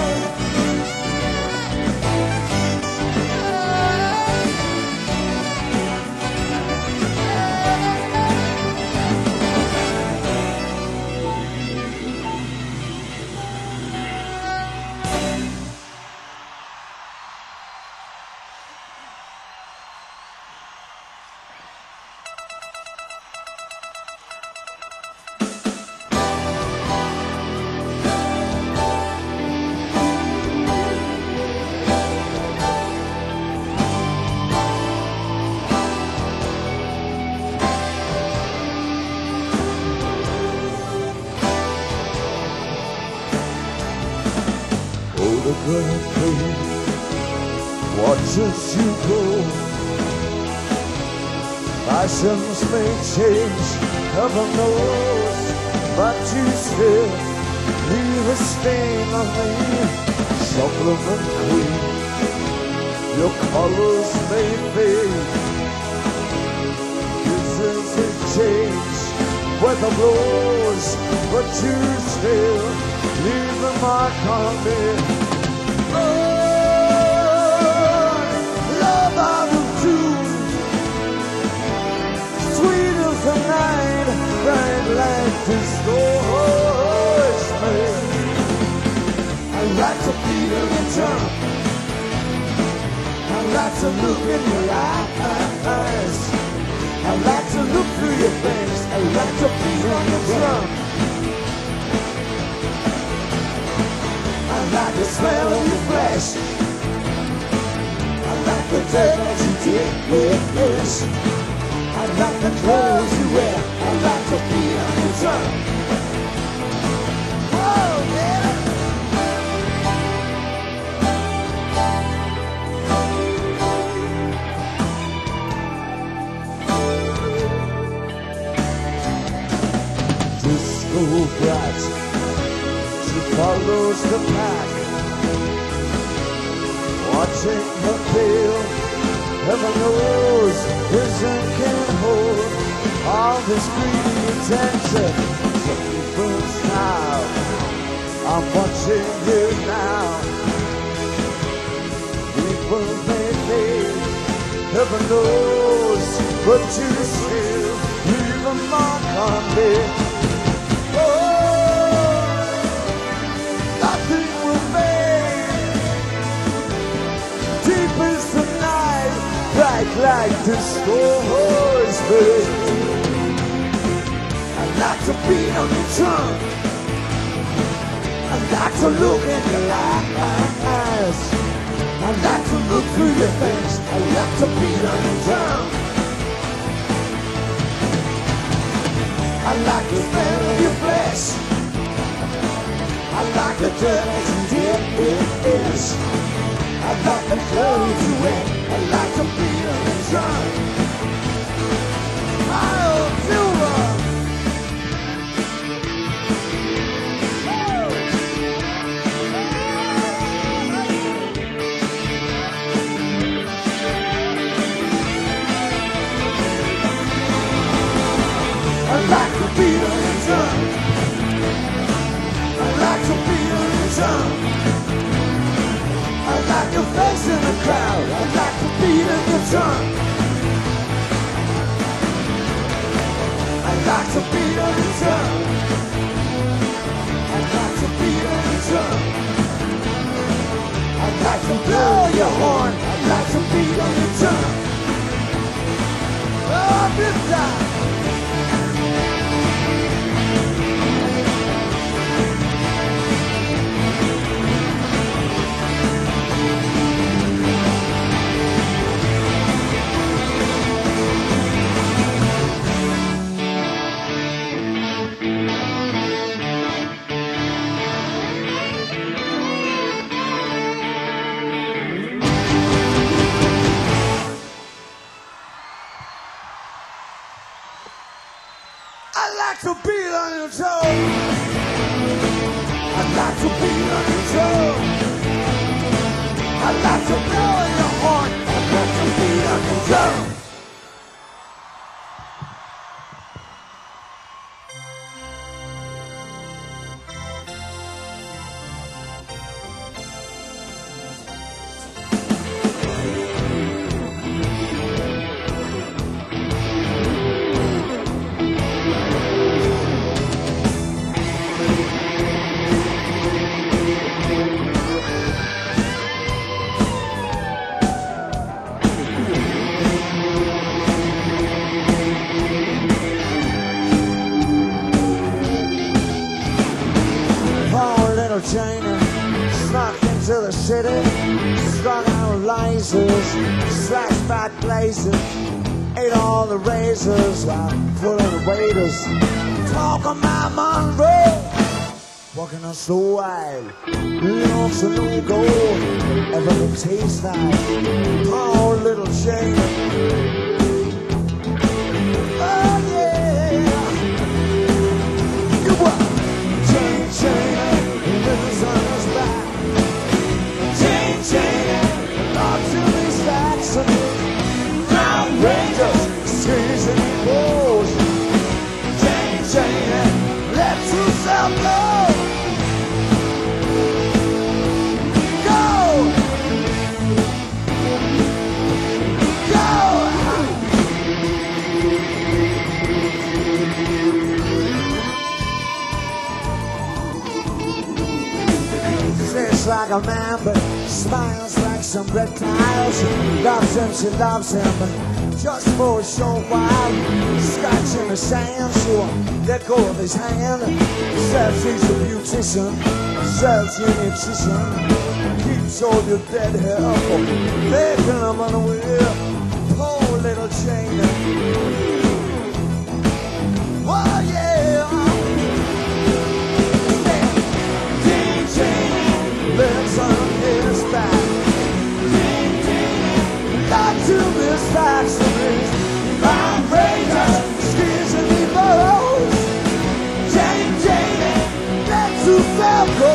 Watch as you go. Fashions may change, heaven knows, but you still leave a stain on me. Supplement queen, your colors may fade. Kisses may change, weather blows, but you still leave a mark on me. Bright like this voice made. I like to feel your tongue. I like to look in your eyes. I like to look through your face. I like to feel on your drum. I like the smell of your flesh. I like the dirt that you did with this. I like the clothes you wear. I like to be on your tongue. Whoa, baby. Disco bright, she follows the pack, watching her feel. Heaven knows prison can't hold all this greedy attention. So people's now, I'm watching you now. People may fade, heaven knows, but you still leave a mark on me. Oh, nothing will fade. Deep is the night, bright like the stars fade. I like to beat on your tongue. I like to look in your eyes. I like to look through your face. I like to beat on your tongue. I like the smell of your flesh. I like the dirt that you did with this. I like the clothes you wear. I like to beat on your tongue. Oh, Silver. I like to beat on your tongue. I like to beat on your tongue. I like your face in the crowd. I like to beat Snuck into the city, strung out lasers, slashed back blazers, ate all the razors while pulling the waiters. Talking about Monroe, walking us so wild. Looks a no go, everything tastes like oh, little Jane. Oh yeah, you what? Jane, Jane, lives on his back. Jane, Jane, locked in these accidents. Round Rangers, squeezing the balls. Jane, Jane, let yourself go. Like a man, but smiles like some reptiles. Loves him, she loves him, but just for a short while. Scratching the sand, so let go of his hand. Says he's a beautician, sells you nutrition, keeps all your dead hair up, making them unaware. Poor little Jane. Oh yeah. Lives on his back. Got to this accident. Outrageous, skis and evils. Jane, Jane, let yourself go.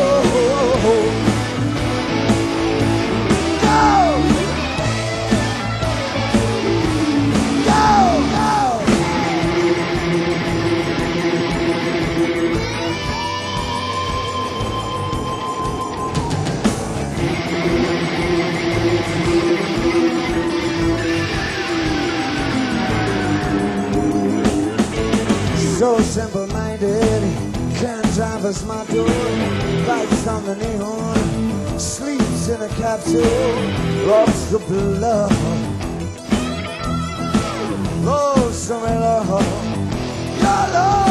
Go! Go, go! So simple-minded, can't drive us my door. Lights on the neon, sleeps in a capsule, loves the blood, loves the love, your love.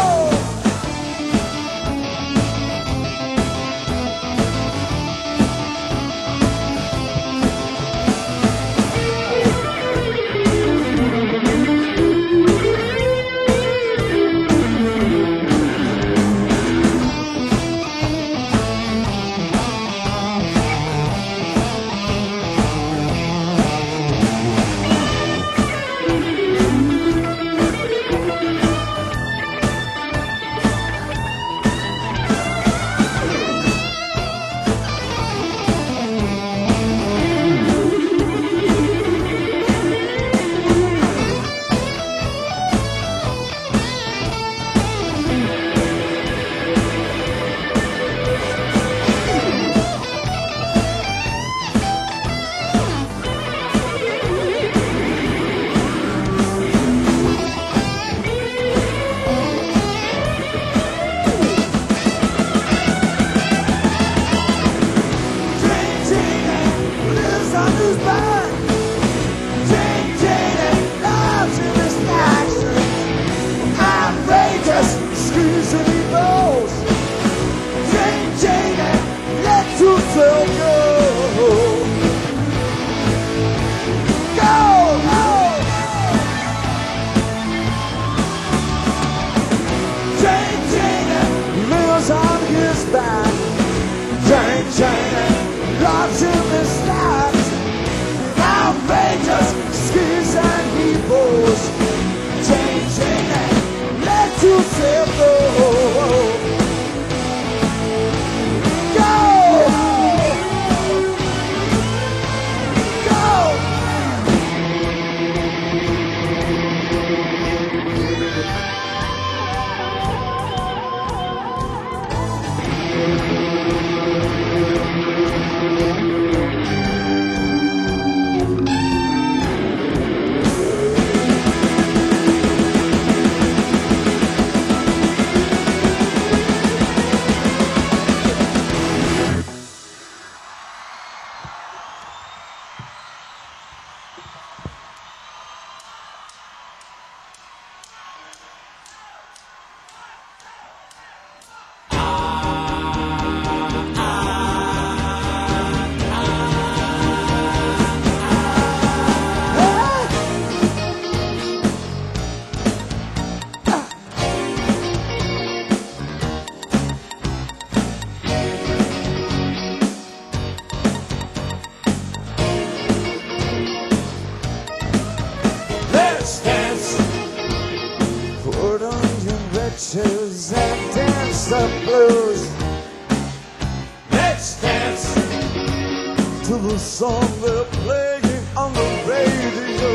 dance to the song they're playing on the radio.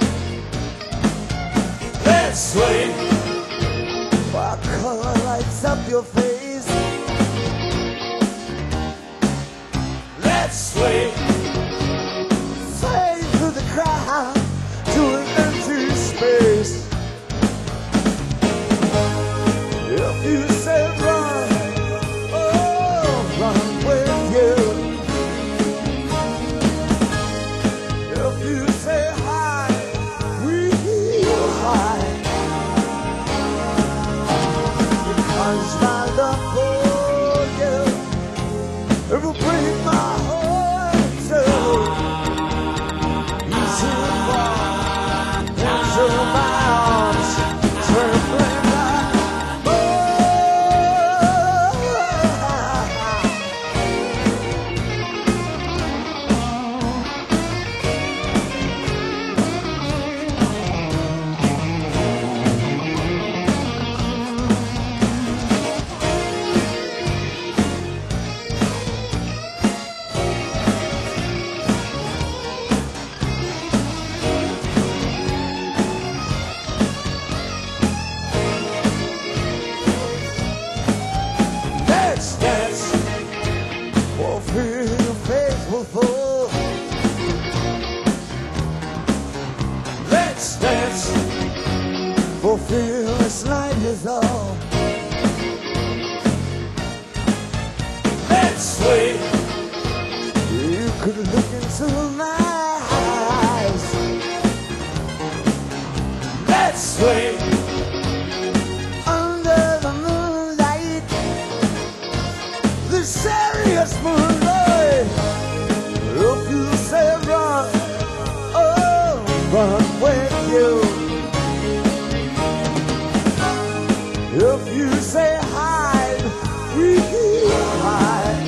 Let's sway while color lights up your face. Let's sway, sway through the crowd to an empty space. If you say run, oh, run with you. If you say hide, we will hide. Because my love for you, it will break my heart too. You should fall into my arms, trembling like let's dance, fulfill your faithful fool. Let's dance, fulfill this night is all. Let's sway, you could look into my eyes. Let's sway under the moonlight, the serious moonlight. If you say run, oh, run with you. If you say hide, we will hide.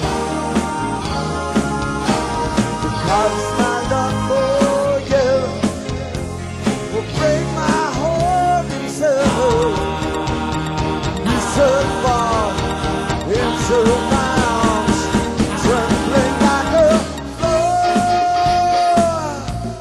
Because my love for you will break my heart in two. You should fall into my arms, trembling like a floor.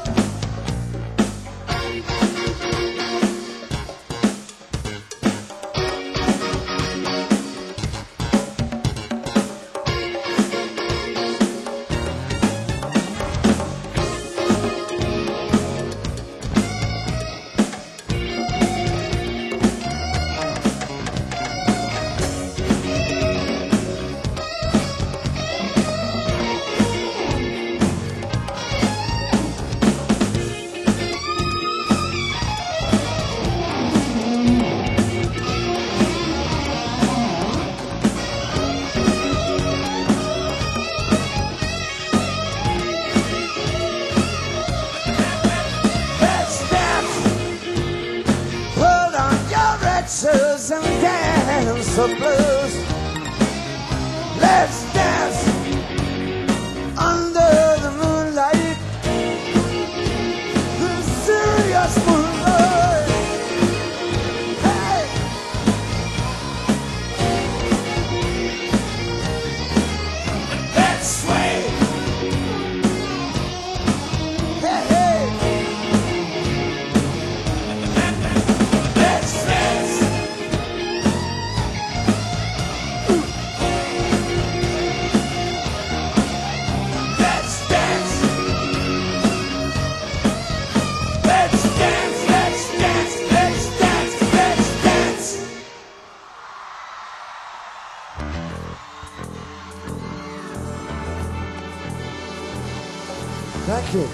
Let's dance, put on your red shoes and dance the blues. Let's dance under the moonlight, the serious moonlight. Hey, let's sway. Hey, hey. Let's dance. Let's dance. Let's dance. Let's dance. Let's dance. Let's dance. Thank you.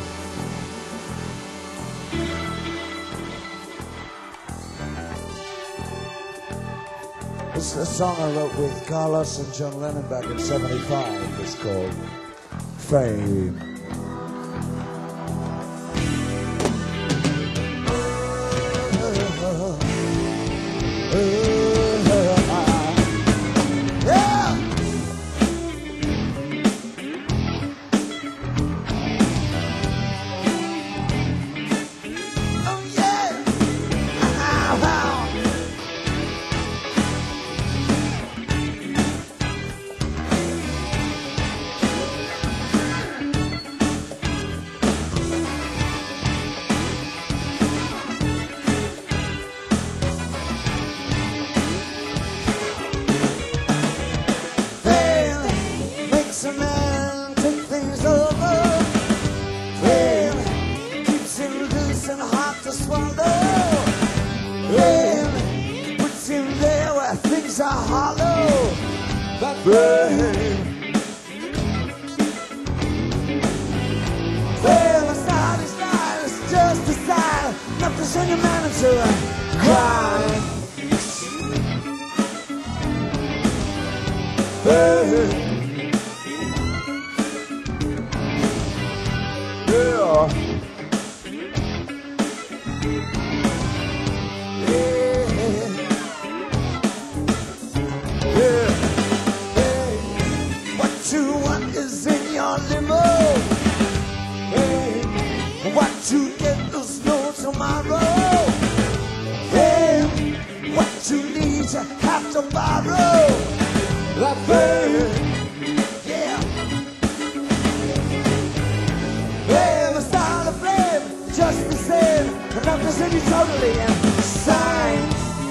This is a song I wrote with Carlos and John Lennon back in '75. It's called Fame. Yeah! Oh yeah! everything's over. Pain keeps him loose and hard to swallow. Pain puts him there where things are hollow. But pain, it's not, it's just a sign. Not to send your man into a crime. Pain. Yeah. What you want is in your limo. Hey, what you get is no tomorrow. Hey, what you need you have to borrow. That pain, yeah. Hey, the start of flame, just the same. Enough to send you totally insane.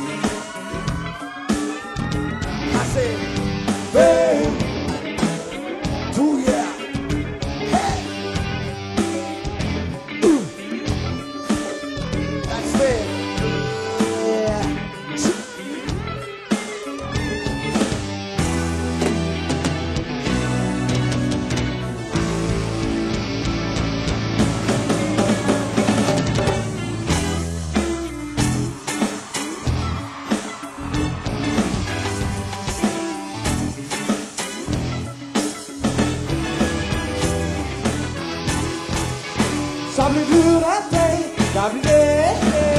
I say, babe, do ya? Hey, ooh, that's it. Yeah. Something good I say, something good.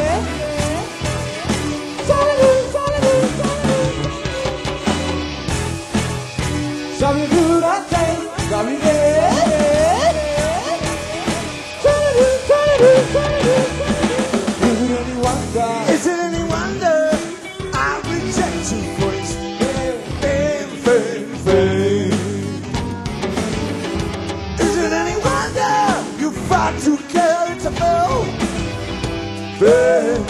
Something good I say, something good. Is it any wonder I reject you for this fame? Is it any wonder you fought to carry to know? Fame,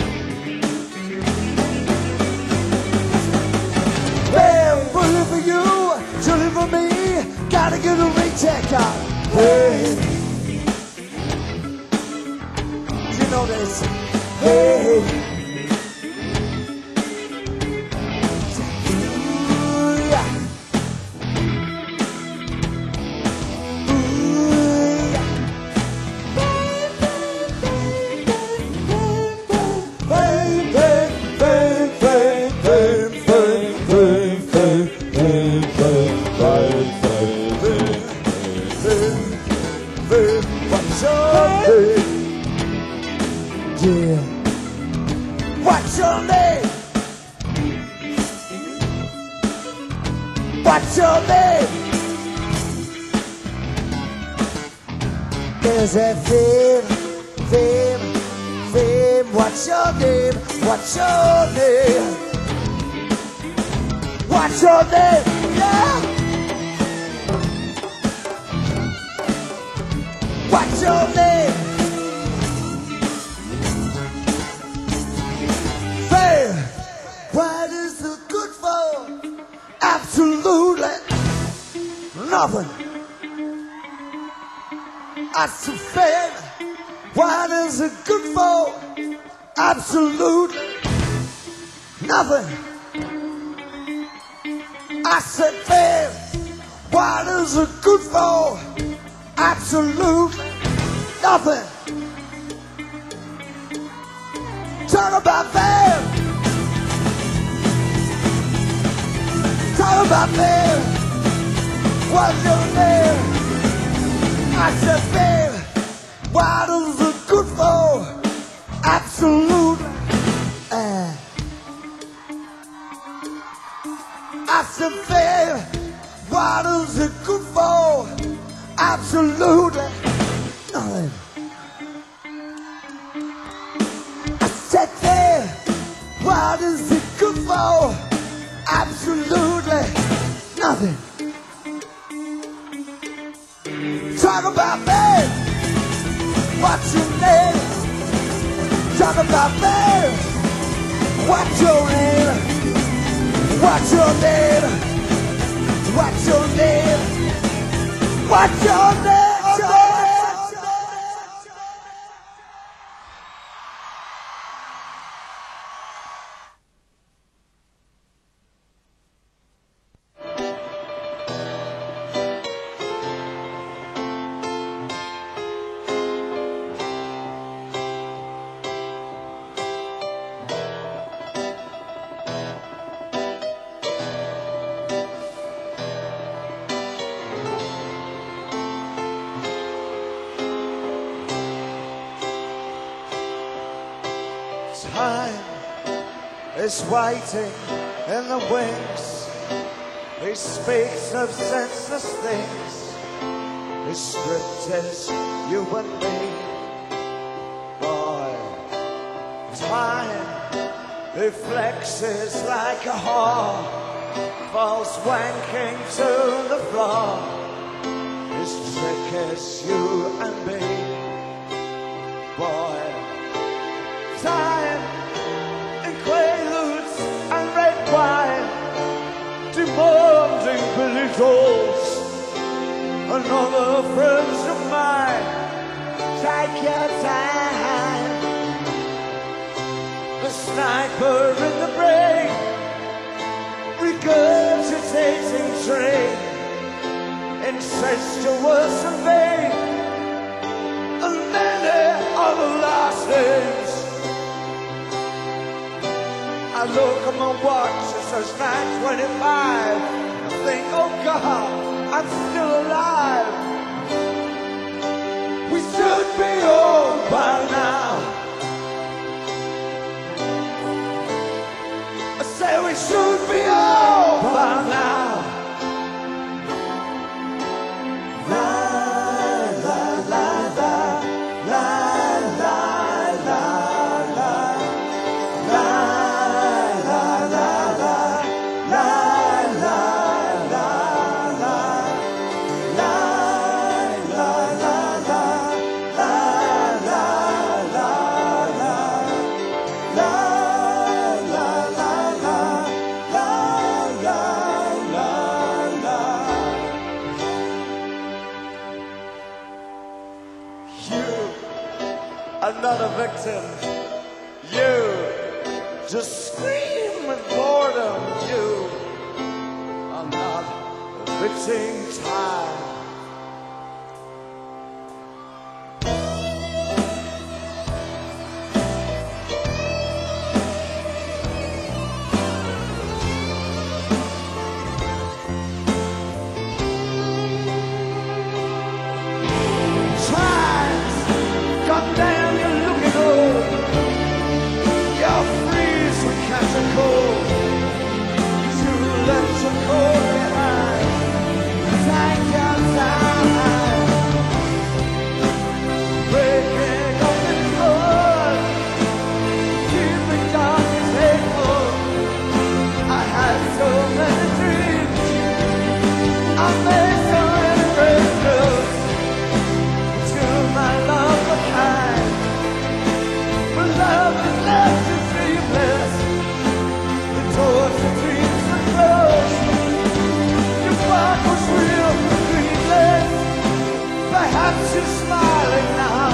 we'll live for you, to live for me. Gotta get a recheck out. Hey, you know this. Hey, ooh, yeah. Ooh, yeah. What's your name? What's your name? There's a fame. What's your name? What's your name? What's your name? Yeah. What's your name? Fame. What is it good for? Absolutely nothing. I said fame. What is it good for? Absolutely nothing. I said fame. What is it good for? Absolutely nothing. Talk about fame. Talk about fame. What's your name? I said fame. What is it good for? Absolutely. I said fame. What is it good for? Absolutely nothing. I said fame. What is it good for? Absolutely nothing. Talk about me. What's your name? Talk about me. What's your name? What's your name? What's your name? What's your name? Time is waiting in the wings. He speaks of senseless things. His script is you and me. Boy, time reflexes like a whore, falls wanking to the floor. His trick is you and me. Boy, time and quaaludes and red wine, demanding belittles another friends of mine. Take your time. The sniper in the brain, regurgitating train, incestuous and vain, and many other last names. I look at my watch, it says 9:25. I think, oh God, I'm still alive. We should be home by now. I say we should be home by now. La la la la la la la la la. Another victim, you just scream with boredom. You are not evicting time. Times come down. You're freezing, catch a cold. You left your cold behind. Take your time. Breaking up the floor. Keeping dark as hateful. I had so many dreams. I made so many breakthroughs. To my love behind. But love is left to dreamless. The doors of dreams are closed. Your part was real, dreamless. Perhaps you're smiling now,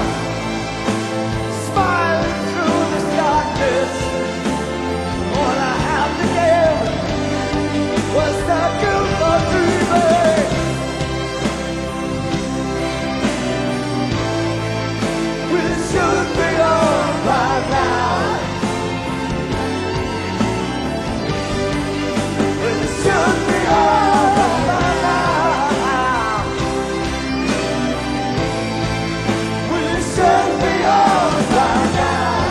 smiling through this darkness. All I have to give was that guilt for dreaming. We should be on by now. We should be on by now. We should be on by now.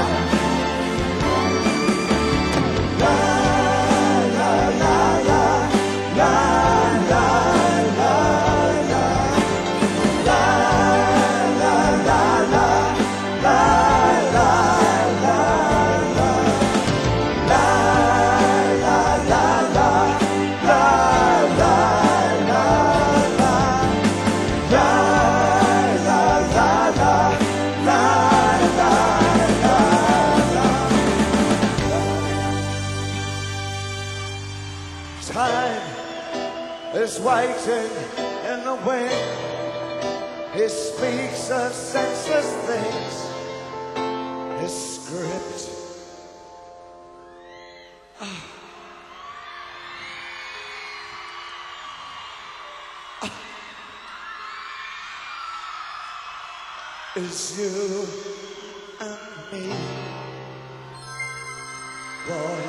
La la la la la la la la la la la la. Time is waiting in the wings. He speaks of senseless things. His script is you and me, boy.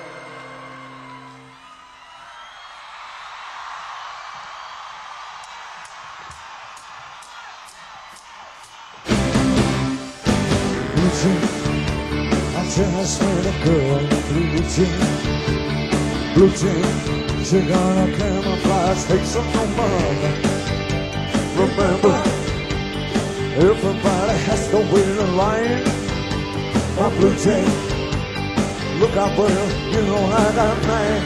Blue jean, I just met a girl in blue jean. Blue jean, she gonna camouflage, take some no money. Remember, everybody has to wait in line. My blue jean, look out, well, you know I got mine.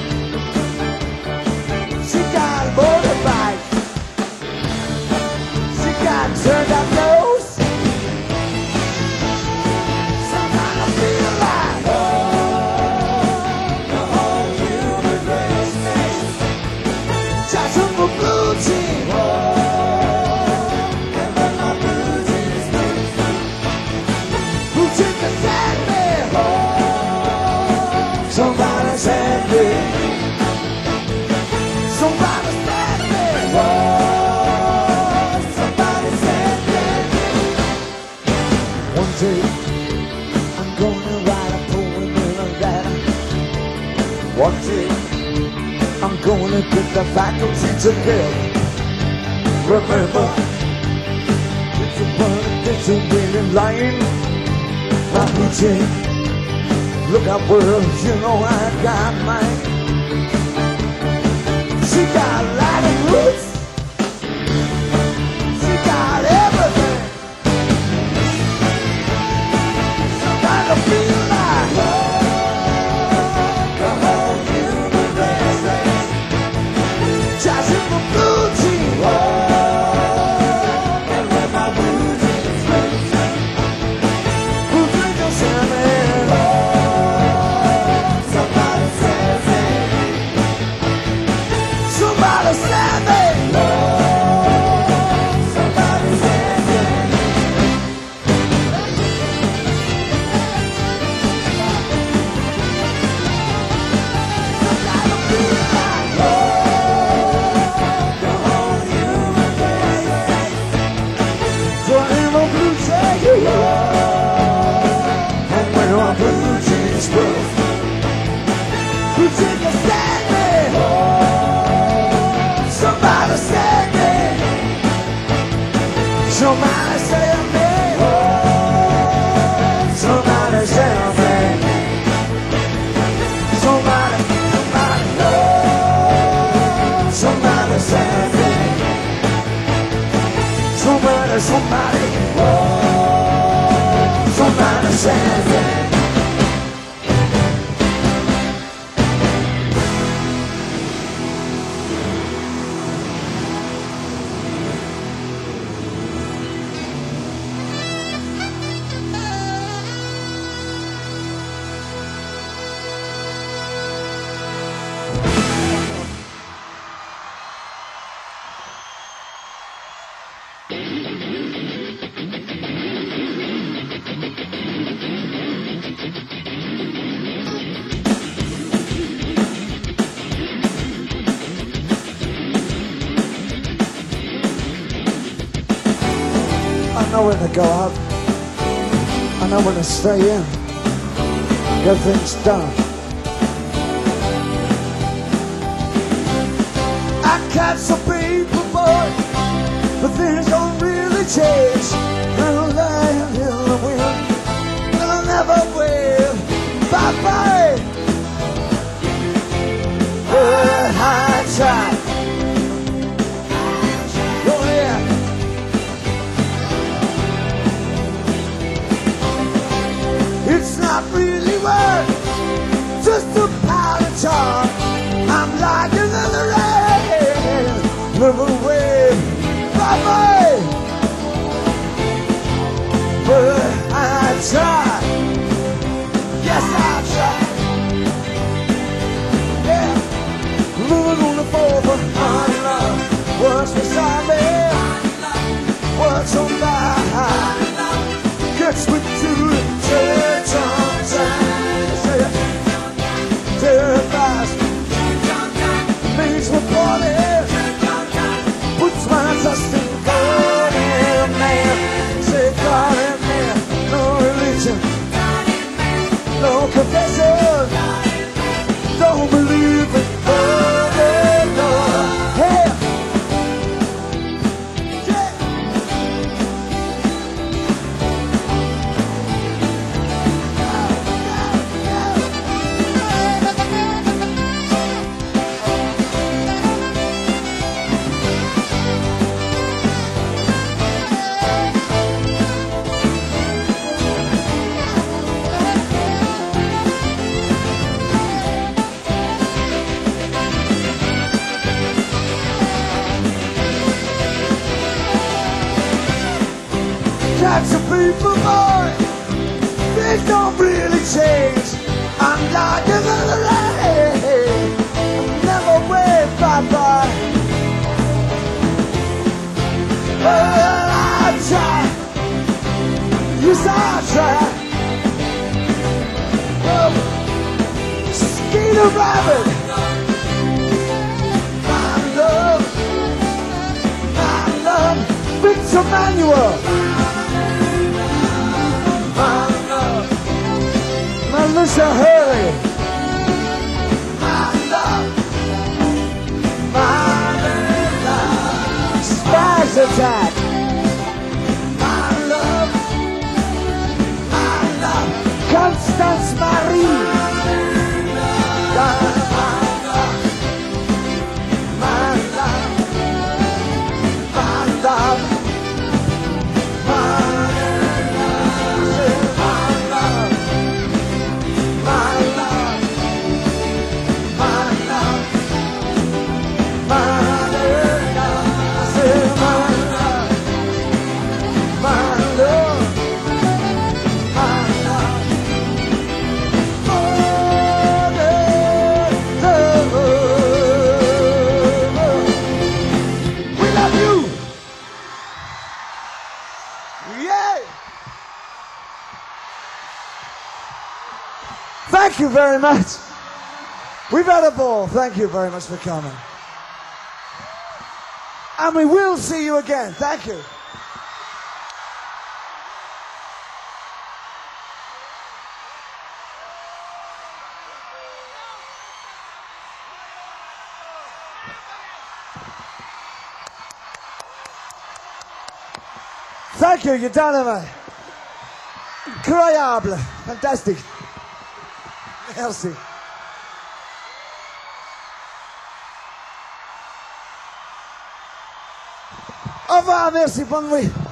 She got a motorbike. She got turned up nose. Sometimes I feel like the whole human race. Just some blue jean. Somebody send me. Somebody send me. Whoa. Somebody send me. One day I'm gonna write a poem in a letter. One day I'm gonna get the faculty together. Remember, if you wanna get to win in line, my blue jean. Look out, world, you know I got mine. She got a lot of roots. She got everything. Somebody feel like the whole human race. Just in the blue jeans. And when my blue jeans race, who's in your salmon? Somebody send me. Somebody send me. Somebody feel like the whole human race. So I'm a blue jean, and when my blue jeans broke, blue jeans can stand me. Somebody send me. Somebody send me. Somebody send me. Somebody, somebody send me. Somebody, somebody send me. I know when to go out. I know when to stay in. Get things done. I catch some people, boy, but things don't really change. They'll lie in the wind. They'll never win. Bye-bye. But I tried. Oh, yeah. It's not really worth just a pile of tar. I'm like another rain, never wave, bye-bye. But I tried, yes I tried. Yeah, living on the floor, but my love was beside me. Cats and people, boy, they don't really change. I'm like another rain, never wave bye-bye. Well, I try, yes I try. Oh, Skeeter Rabbit, my love, Victor Manuel, my love, Melissa Hurley, my love, Spaz Attack, my love, Constance Marie, my love, my love, my love, my love, my love, my love, my Thank you very much. We've had a ball. Thank you very much for coming. And we will see you again. Thank you. Thank you, you're dynamite. Incroyable. Fantastic. Merci. Au revoir, merci, bonne nuit.